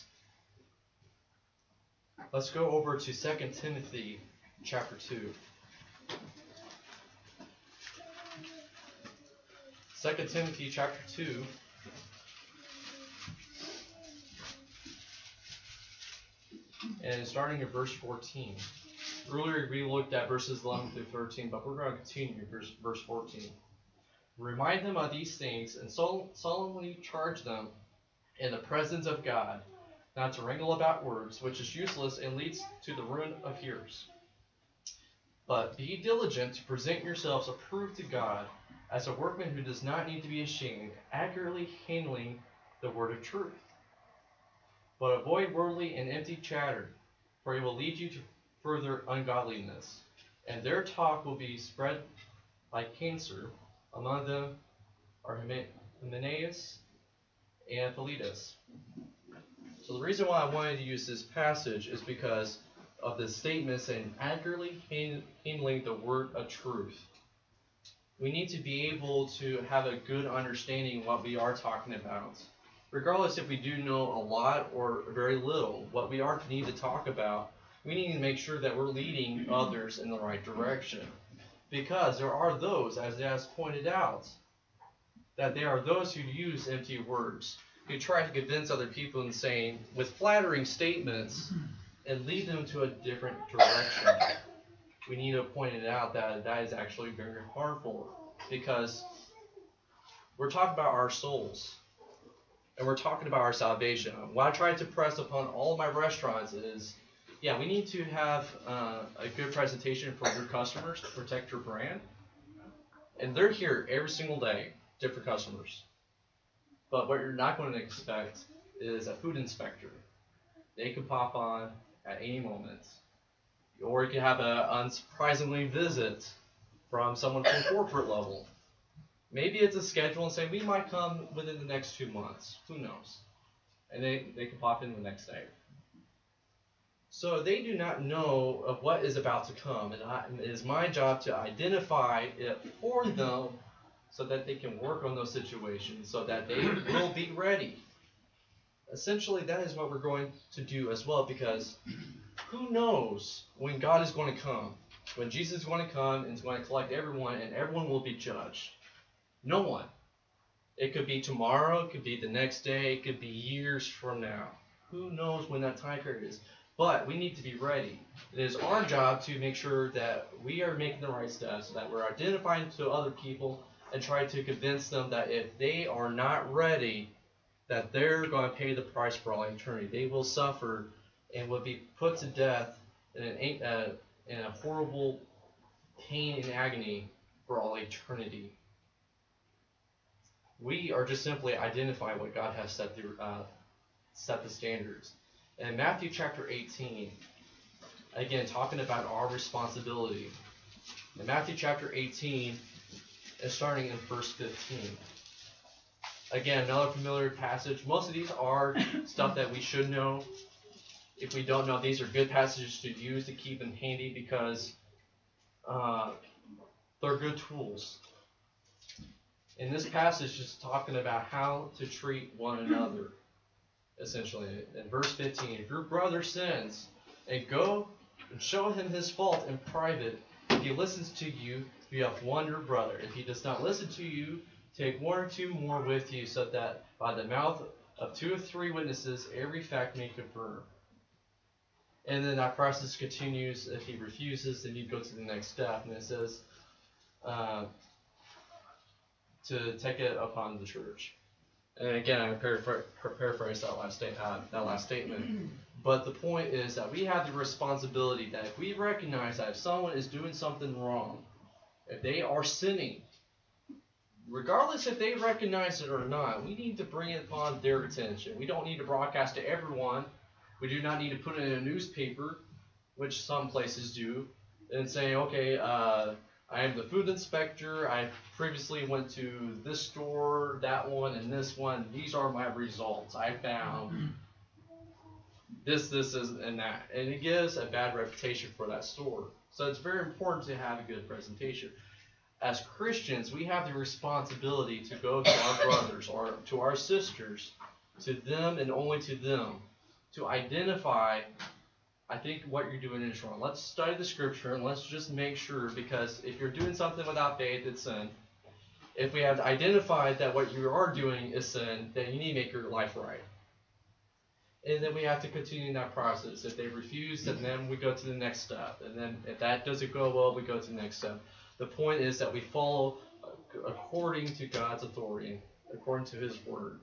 Let's go over to Second Timothy chapter two. Second Timothy chapter two. And starting at verse fourteen. Earlier we looked at verses eleven through thirteen, but we're going to continue verse, verse fourteen. Remind them of these things and sol- solemnly charge them in the presence of God not to wrangle about words, which is useless and leads to the ruin of hearers. But be diligent to present yourselves approved to God as a workman who does not need to be ashamed, accurately handling the word of truth. But avoid worldly and empty chatter, for it will lead you to further ungodliness, and their talk will be spread like cancer. Among them are Hymenaeus and Philetus. So the reason why I wanted to use this passage is because of the statement saying accurately handling the word of truth. We need to be able to have a good understanding of what we are talking about. Regardless if we do know a lot or very little, what we are need to talk about, we need to make sure that we're leading others in the right direction. Because there are those, as it has pointed out, that there are those who use empty words, who try to convince other people in saying, with flattering statements, and lead them to a different direction. We need to point it out that that is actually very harmful, because we're talking about our souls. and we're talking about our salvation. What I try to press upon all of my restaurants is, yeah, we need to have uh, a good presentation for your customers to protect your brand. And they're here every single day, different customers. But what you're not going to expect is a food inspector. They can pop on at any moment. Or you can have a unsurprisingly visit from someone from corporate level. Maybe it's a schedule and say, we might come within the next two months. Who knows? And they, they can pop in the next day. So they do not know of what is about to come. And, I, and it is my job to identify it for them so that they can work on those situations so that they will be ready. Essentially, that is what we're going to do as well, because who knows when God is going to come, when Jesus is going to come and is going to collect everyone, and everyone will be judged. No one. It could be tomorrow, it could be the next day, it could be years from now. Who knows when that time period is? But we need to be ready. It is our job to make sure that we are making the right steps, that we're identifying to other people and trying to convince them that if they are not ready, that they're going to pay the price for all eternity. They will suffer and will be put to death in, an, uh, in a horrible pain and agony for all eternity. We are just simply identifying what God has set the, uh, set the standards. In Matthew chapter eighteen, again, talking about our responsibility. In Matthew chapter eighteen, and starting in verse fifteen. Again, another familiar passage. Most of these are stuff that we should know. If we don't know, these are good passages to use to keep them handy because uh, they're good tools. In this passage, it's talking about how to treat one another, essentially. In verse fifteen, if your brother sins, and go and show him his fault in private. If he listens to you, you have won your brother. If he does not listen to you, take one or two more with you, so that by the mouth of two or three witnesses, every fact may confirm. And then that process continues. If he refuses, then you go to the next step, and it says uh, to take it upon the church. And again, I paraphr- paraphrase that last, sta- uh, that last statement. But the point is that we have the responsibility that if we recognize that if someone is doing something wrong, if they are sinning, regardless if they recognize it or not, we need to bring it upon their attention. We don't need to broadcast to everyone. We do not need to put it in a newspaper, which some places do, and say, okay, uh, I am the food inspector. I previously went to this store, that one, and this one. These are my results. I found this, this, is, and that. And it gives a bad reputation for that store. So it's very important to have a good presentation. As Christians, we have the responsibility to go to our brothers or to our sisters, to them and only to them, to identify, I think what you're doing is wrong. Let's study the scripture and let's just make sure, because if you're doing something without faith, it's sin. If we have identified that what you are doing is sin, then you need to make your life right. And then we have to continue that process. If they refuse, then, then we go to the next step. And then if that doesn't go well, we go to the next step. The point is that we follow according to God's authority, according to His word.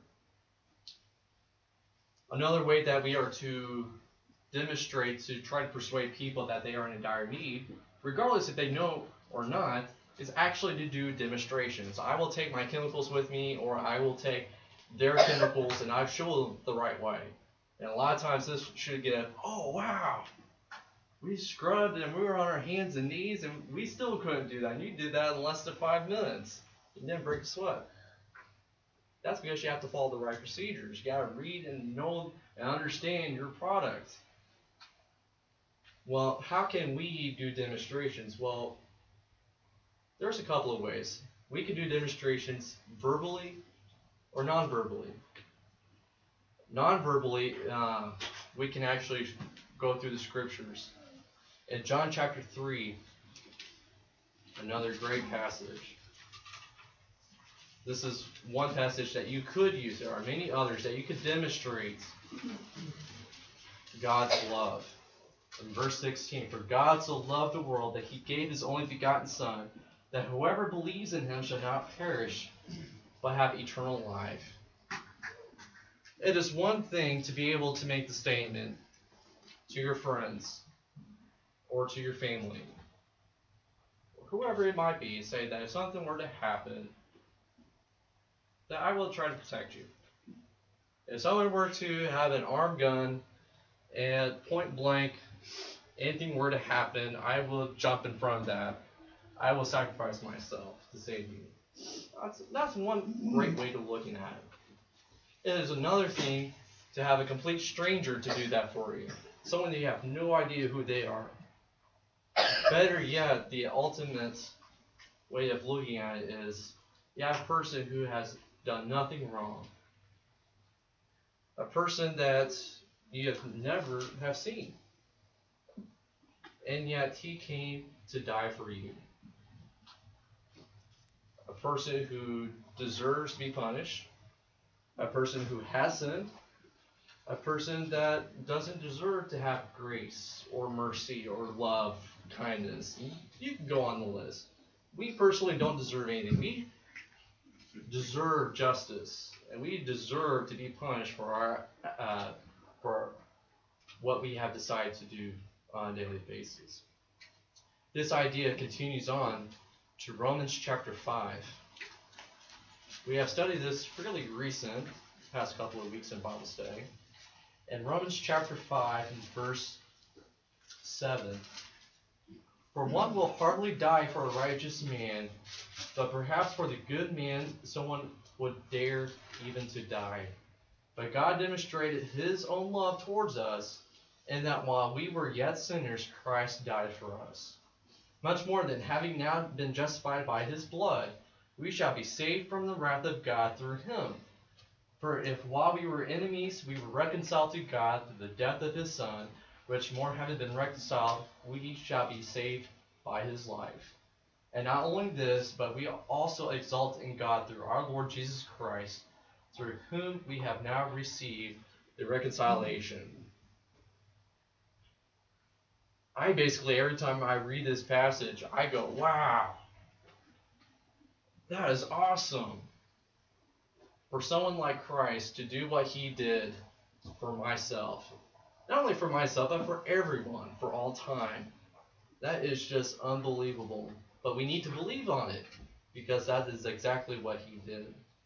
Another way that we are to demonstrate, to try to persuade people that they are in a dire need, regardless if they know or not, is actually to do demonstrations. I will take my chemicals with me, or I will take their chemicals and I show them the right way. And a lot of times this should get, oh wow, we scrubbed and we were on our hands and knees and we still couldn't do that. And you did that in less than five minutes. You didn't break a sweat. That's because you have to follow the right procedures. You got to read and know and understand your product. Well, how can we do demonstrations? Well, there's a couple of ways. We can do demonstrations verbally or non-verbally. Non-verbally, uh, we can actually go through the scriptures. In John chapter three, another great passage. This is one passage that you could use. There are many others that you could demonstrate God's love. In verse sixteen, for God so loved the world that He gave His only begotten Son, that whoever believes in Him shall not perish, but have eternal life. It is one thing to be able to make the statement to your friends or to your family, or whoever it might be, say that if something were to happen, that I will try to protect you. If someone were to have an armed gun and point blank, anything were to happen, I will jump in front of that. I will sacrifice myself to save you. That's, that's one great way of looking at it. It is another thing to have a complete stranger to do that for you. Someone that you have no idea who they are. Better yet, the ultimate way of looking at it is you have a person who has done nothing wrong. A person that you have never have seen. And yet he came to die for you. A person who deserves to be punished. A person who has sinned. A person that doesn't deserve to have grace or mercy or love, kindness. You can go on the list. We personally don't deserve anything. We deserve justice, and we deserve to be punished for our uh, for what we have decided to do on a daily basis. This idea continues on to Romans chapter five. We have studied this fairly recent, past couple of weeks in Bible study. In Romans chapter five and verse seven, for one will hardly die for a righteous man, but perhaps for the good man someone would dare even to die. But God demonstrated his own love towards us, in that while we were yet sinners, Christ died for us. Much more than having now been justified by his blood, we shall be saved from the wrath of God through him. For if while we were enemies, we were reconciled to God through the death of his Son, which more having been reconciled, we shall be saved by his life. And not only this, but we also exult in God through our Lord Jesus Christ, through whom we have now received the reconciliation. I basically, every time I read this passage, I go, wow, that is awesome. For someone like Christ to do what he did for myself. Not only for myself, but for everyone, for all time. That is just unbelievable. But we need to believe on it, because that is exactly what he did.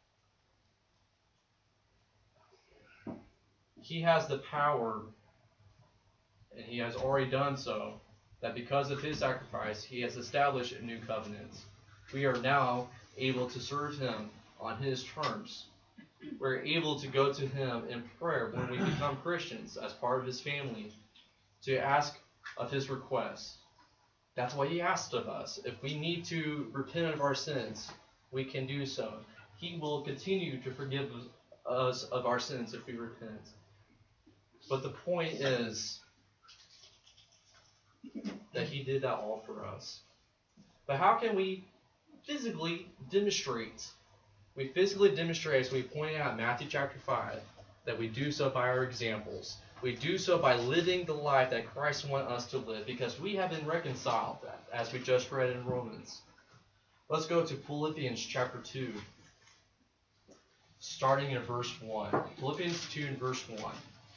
He has the power, and he has already done so, that because of his sacrifice, he has established a new covenant. We are now able to serve him on his terms. We're able to go to him in prayer when we become Christians as part of his family to ask of his requests. That's what he asked of us. If we need to repent of our sins, we can do so. He will continue to forgive us of our sins if we repent. But the point is that he did that all for us. But how can we physically demonstrate? We physically demonstrate, as we pointed out in Matthew chapter five, that we do so by our examples. We do so by living the life that Christ wants us to live, because we have been reconciled, as we just read in Romans. Let's go to Philippians chapter two, starting in verse one. Philippians two and verse one.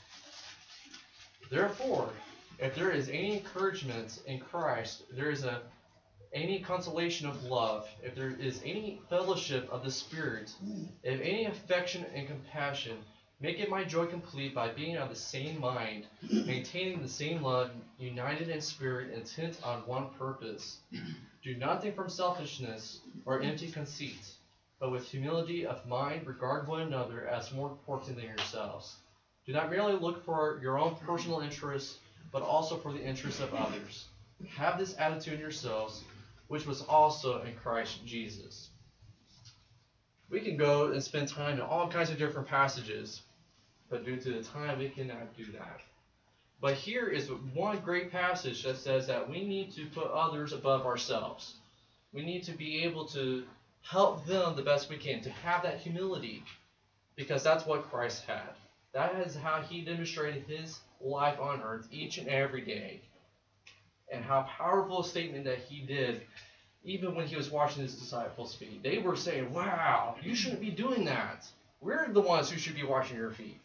Therefore, if there is any encouragement in Christ, there is a any consolation of love, if there is any fellowship of the Spirit, if any affection and compassion, make it my joy complete by being of the same mind, maintaining the same love, united in spirit, intent on one purpose. Do nothing from selfishness or empty conceit, but with humility of mind regard one another as more important than yourselves. Do not merely look for your own personal interests, but also for the interests of others. Have this attitude in yourselves, which was also in Christ Jesus. We can go and spend time in all kinds of different passages, but due to the time, we cannot do that. But here is one great passage that says that we need to put others above ourselves. We need to be able to help them the best we can, to have that humility, because that's what Christ had. That is how he demonstrated his life on earth each and every day. And how powerful a statement that he did, even when he was watching his disciples feed. They were saying, wow, you shouldn't be doing that. We're the ones who should be washing your feet.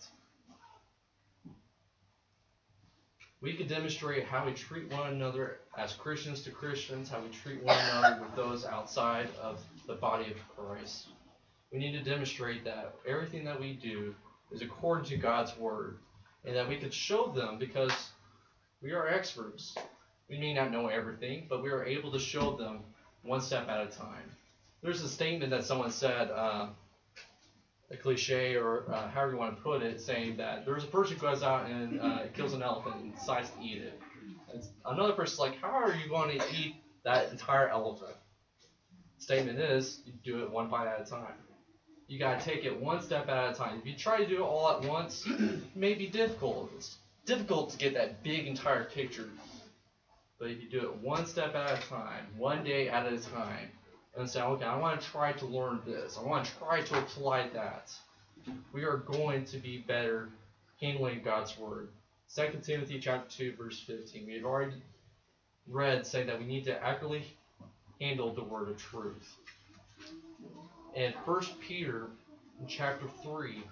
We can demonstrate how we treat one another as Christians to Christians, how we treat one another with those outside of the body of Christ. We need to demonstrate that everything that we do is according to God's Word, and that we can show them because we are experts. We may not know everything, but we are able to show them one step at a time. There's a statement that someone said, uh, a cliche or uh, however you want to put it, saying that there's a person who goes out and uh, kills an elephant and decides to eat it. And another person's like, how are you going to eat that entire elephant? Statement is, you do it one bite at a time. You got to take it one step at a time. If you try to do it all at once, it may be difficult. It's difficult to get that big entire picture. But if you do it one step at a time, one day at a time, and say, okay, I want to try to learn this. I want to try to apply that. We are going to be better handling God's Word. Second Timothy chapter two, verse fifteen. We have already read saying that we need to accurately handle the word of truth. In First Peter chapter three,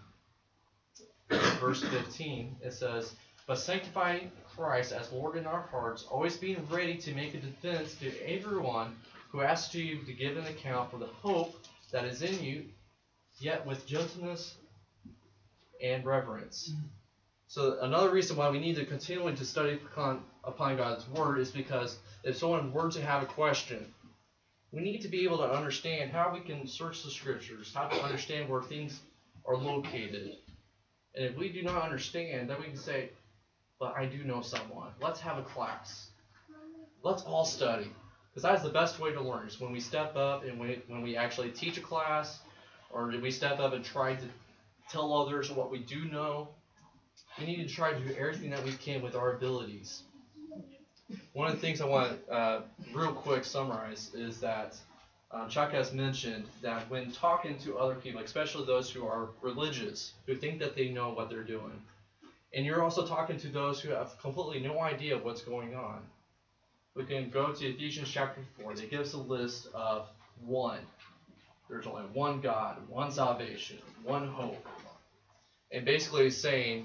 verse fifteen, it says, but sanctify Christ as Lord in our hearts, always being ready to make a defense to everyone who asks you to give an account for the hope that is in you, yet with gentleness and reverence. So another reason why we need to continue to study upon, upon God's Word is because if someone were to have a question, we need to be able to understand how we can search the Scriptures, how to understand where things are located. And if we do not understand, then we can say, but I do know someone. Let's have a class. Let's all study. Because that's the best way to learn, is when we step up and we, when we actually teach a class, or we step up and try to tell others what we do know. We need to try to do everything that we can with our abilities. One of the things I want to uh, real quick summarize is that uh, Chuck has mentioned that when talking to other people, especially those who are religious, who think that they know what they're doing, and you're also talking to those who have completely no idea what's going on, we can go to Ephesians chapter four. They give us a list of one. There's only one God, one salvation, one hope. And basically saying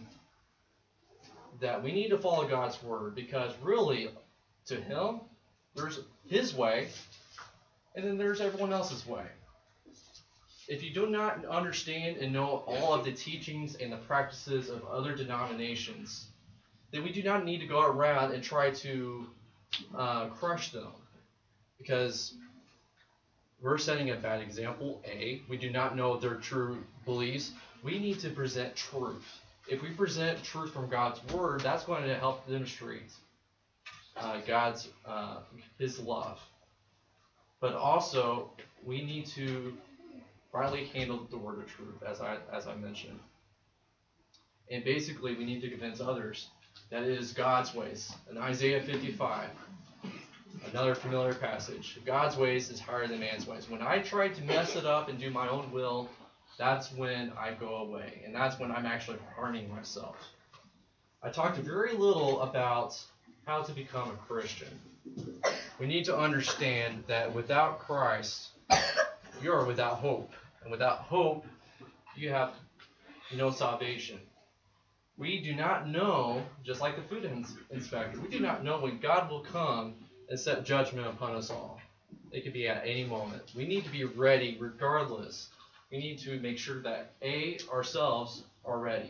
that we need to follow God's Word because really, to Him, there's His way, and then there's everyone else's way. If you do not understand and know all of the teachings and the practices of other denominations, then we do not need to go around and try to uh, crush them. Because we're setting a bad example. A, we do not know their true beliefs. We need to present truth. If we present truth from God's Word, that's going to help demonstrate uh, God's uh, His love. But also, we need to rightly handle the word of truth, as I as I mentioned. And basically, we need to convince others that it is God's ways. In Isaiah fifty-five, another familiar passage, God's ways is higher than man's ways. When I try to mess it up and do my own will, that's when I go away, and that's when I'm actually harming myself. I talked very little about how to become a Christian. We need to understand that without Christ, you are without hope. And without hope, you have no salvation. We do not know, just like the food ins- inspector, we do not know when God will come and set judgment upon us all. It could be at any moment. We need to be ready regardless. We need to make sure that, A, ourselves are ready.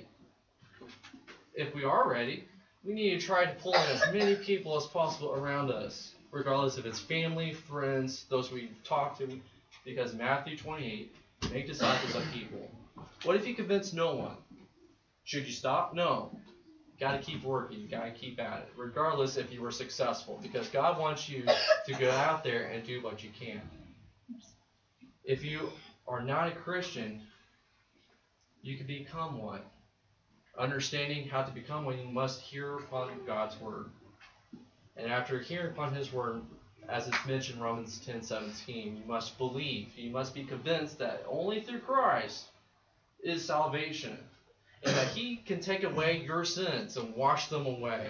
If we are ready, we need to try to pull in as many people as possible around us, regardless if it's family, friends, those we've talked to, because Matthew twenty-eight, make disciples of people. What if you convince no one? Should you stop? No. You got to keep working. You got to keep at it, regardless if you were successful, because God wants you to go out there and do what you can. If you are not a Christian, you can become one. Understanding how to become one, you must hear upon God's Word. And after hearing upon His Word, as it's mentioned in Romans ten seventeen, you must believe. You must be convinced that only through Christ is salvation, and that He can take away your sins and wash them away.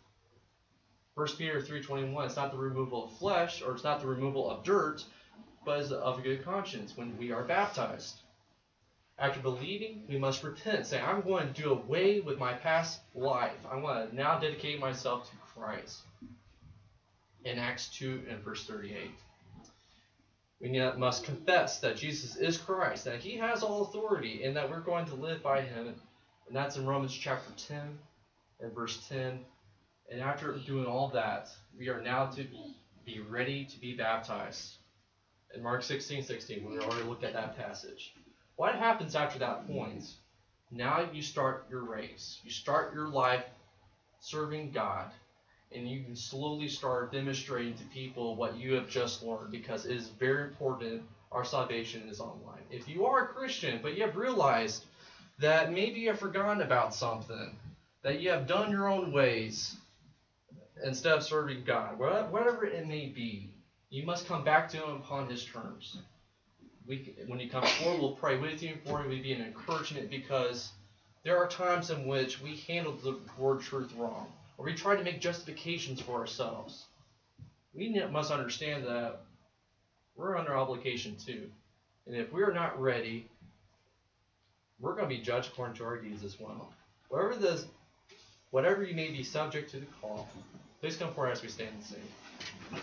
First Peter three twenty-one, it's not the removal of flesh, or it's not the removal of dirt, but it's of a good conscience when we are baptized. After believing, we must repent, say, I'm going to do away with my past life. I want to now dedicate myself to Christ. In Acts two and verse thirty-eight. We must confess that Jesus is Christ, that he has all authority, and that we're going to live by him. And that's in Romans chapter ten and verse ten. And after doing all that, we are now to be ready to be baptized. In Mark sixteen sixteen, we already looked at that passage. What happens after that point? Now you start your race. You start your life serving God. And you can slowly start demonstrating to people what you have just learned, because it is very important. Our salvation is online. If you are a Christian, but you have realized that maybe you have forgotten about something, that you have done your own ways instead of serving God, whatever it may be, you must come back to him upon his terms. We, when you come forward, we'll pray with you for you. We'll be an encouragement, because there are times in which we handle the word truth wrong, or we try to make justifications for ourselves. We must understand that we're under obligation too. And if we are not ready, we're going to be judged according to our deeds as well. Whatever, the, whatever you may be subject to the call, please come forward as we stand and sing.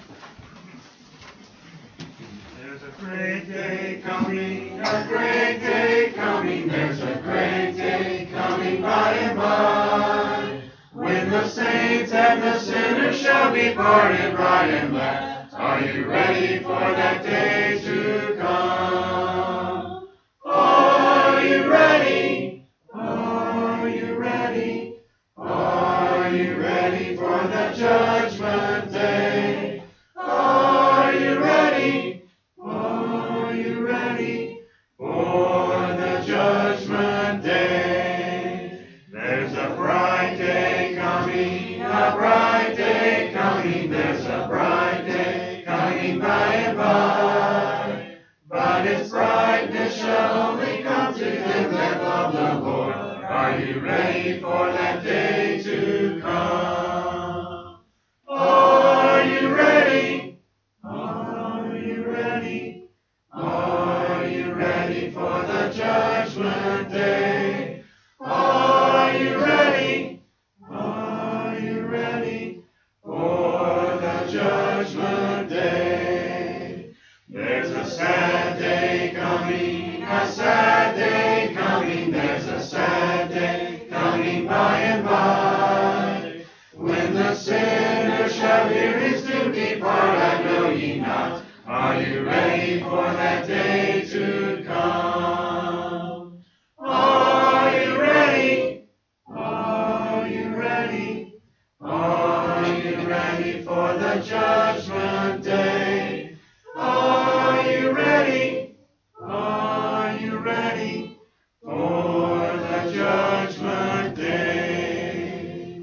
There's a great day coming, a great day coming, there's a great day coming by and by, when the saints and the sinners shall be parted right and left. Are you ready for that day to come? Are you ready? Are you ready? Are you ready for the judgment day? Are you ready? Are you ready for the judgment day? There's a bright day coming, a bright day coming, there's a bright day coming by and by. But its brightness shall only come to them that love the Lord. Are you ready for that day to come? Are you ready? Are you ready? Are you ready for the judgment day? Are you ready? Are you ready for the judgment day? There's a sad day coming, a sad day coming, there's a sad day coming by and by, when the sinner shall hear his doom depart, I know ye not. Are you ready for that day to come? Are you ready? Are you ready? Are you ready for the judgment day? Are you ready? Are you ready for the judgment day?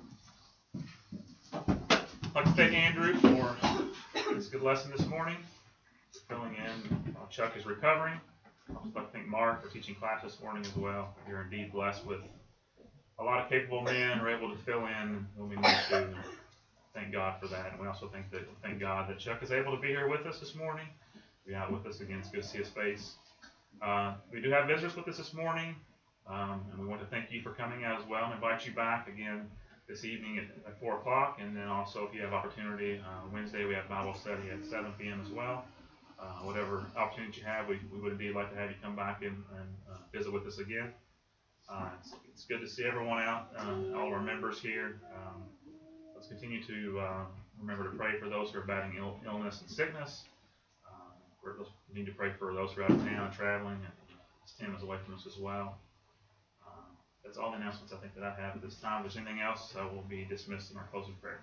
I'd like to thank Andrew for this good lesson this morning, filling in while Chuck is recovering. I'd also like to thank Mark for teaching class this morning as well. You're indeed blessed with a lot of capable men who are able to fill in when we need to. Thank God for that. And we also think that, thank God that Chuck is able to be here with us this morning. Be out with us again. It's good to see his face. Uh, we do have visitors with us this morning, um, and we want to thank you for coming out as well and invite you back again this evening at, at four o'clock. And then also, if you have opportunity, uh, Wednesday we have Bible study at seven p.m. as well. Uh, whatever opportunity you have, we, we would indeed like to have you come back and, and uh, visit with us again. Uh, it's, it's good to see everyone out, um, all of our members here. Um, let's continue to uh, remember to pray for those who are battling Ill, illness and sickness. Uh, we're, let's need to pray for those who are out of town and traveling, and as Tim is away from us as well. Uh, that's all the announcements I think that I have at this time. If there's anything else, uh, we'll be dismissed in our closing prayer.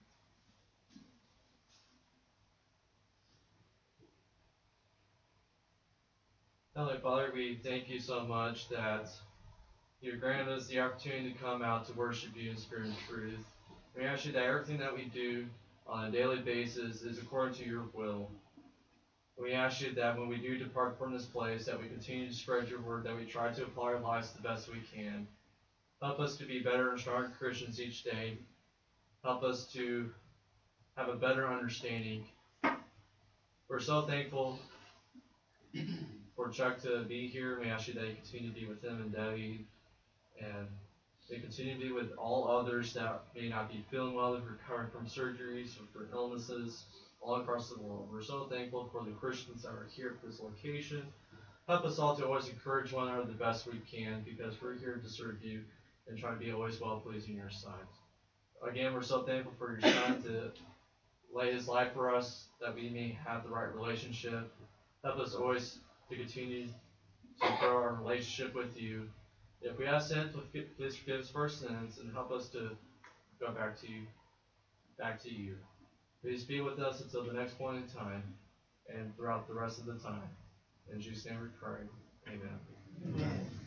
Heavenly Father, we thank you so much that you granted us the opportunity to come out to worship you in spirit and truth. We ask you that everything that we do on a daily basis is according to your will. We ask you that when we do depart from this place, that we continue to spread your word, that we try to apply our lives the best we can. Help us to be better and stronger Christians each day. Help us to have a better understanding. We're so thankful for Chuck to be here. We ask you that you continue to be with him and Debbie, and they continue to be with all others that may not be feeling well, that are recovering from surgeries or for illnesses all across the world. We're so thankful for the Christians that are here at this location. Help us all to always encourage one another the best we can, because we're here to serve you and try to be always well-pleasing in your sight. Again, we're so thankful for your son to lay his life for us, that we may have the right relationship. Help us always to continue to grow our relationship with you. If we have sins, please forgive us for our sins and help us to go back to you, back to you. Please be with us until the next point in time and throughout the rest of the time. In Jesus' name we pray. Amen. Amen.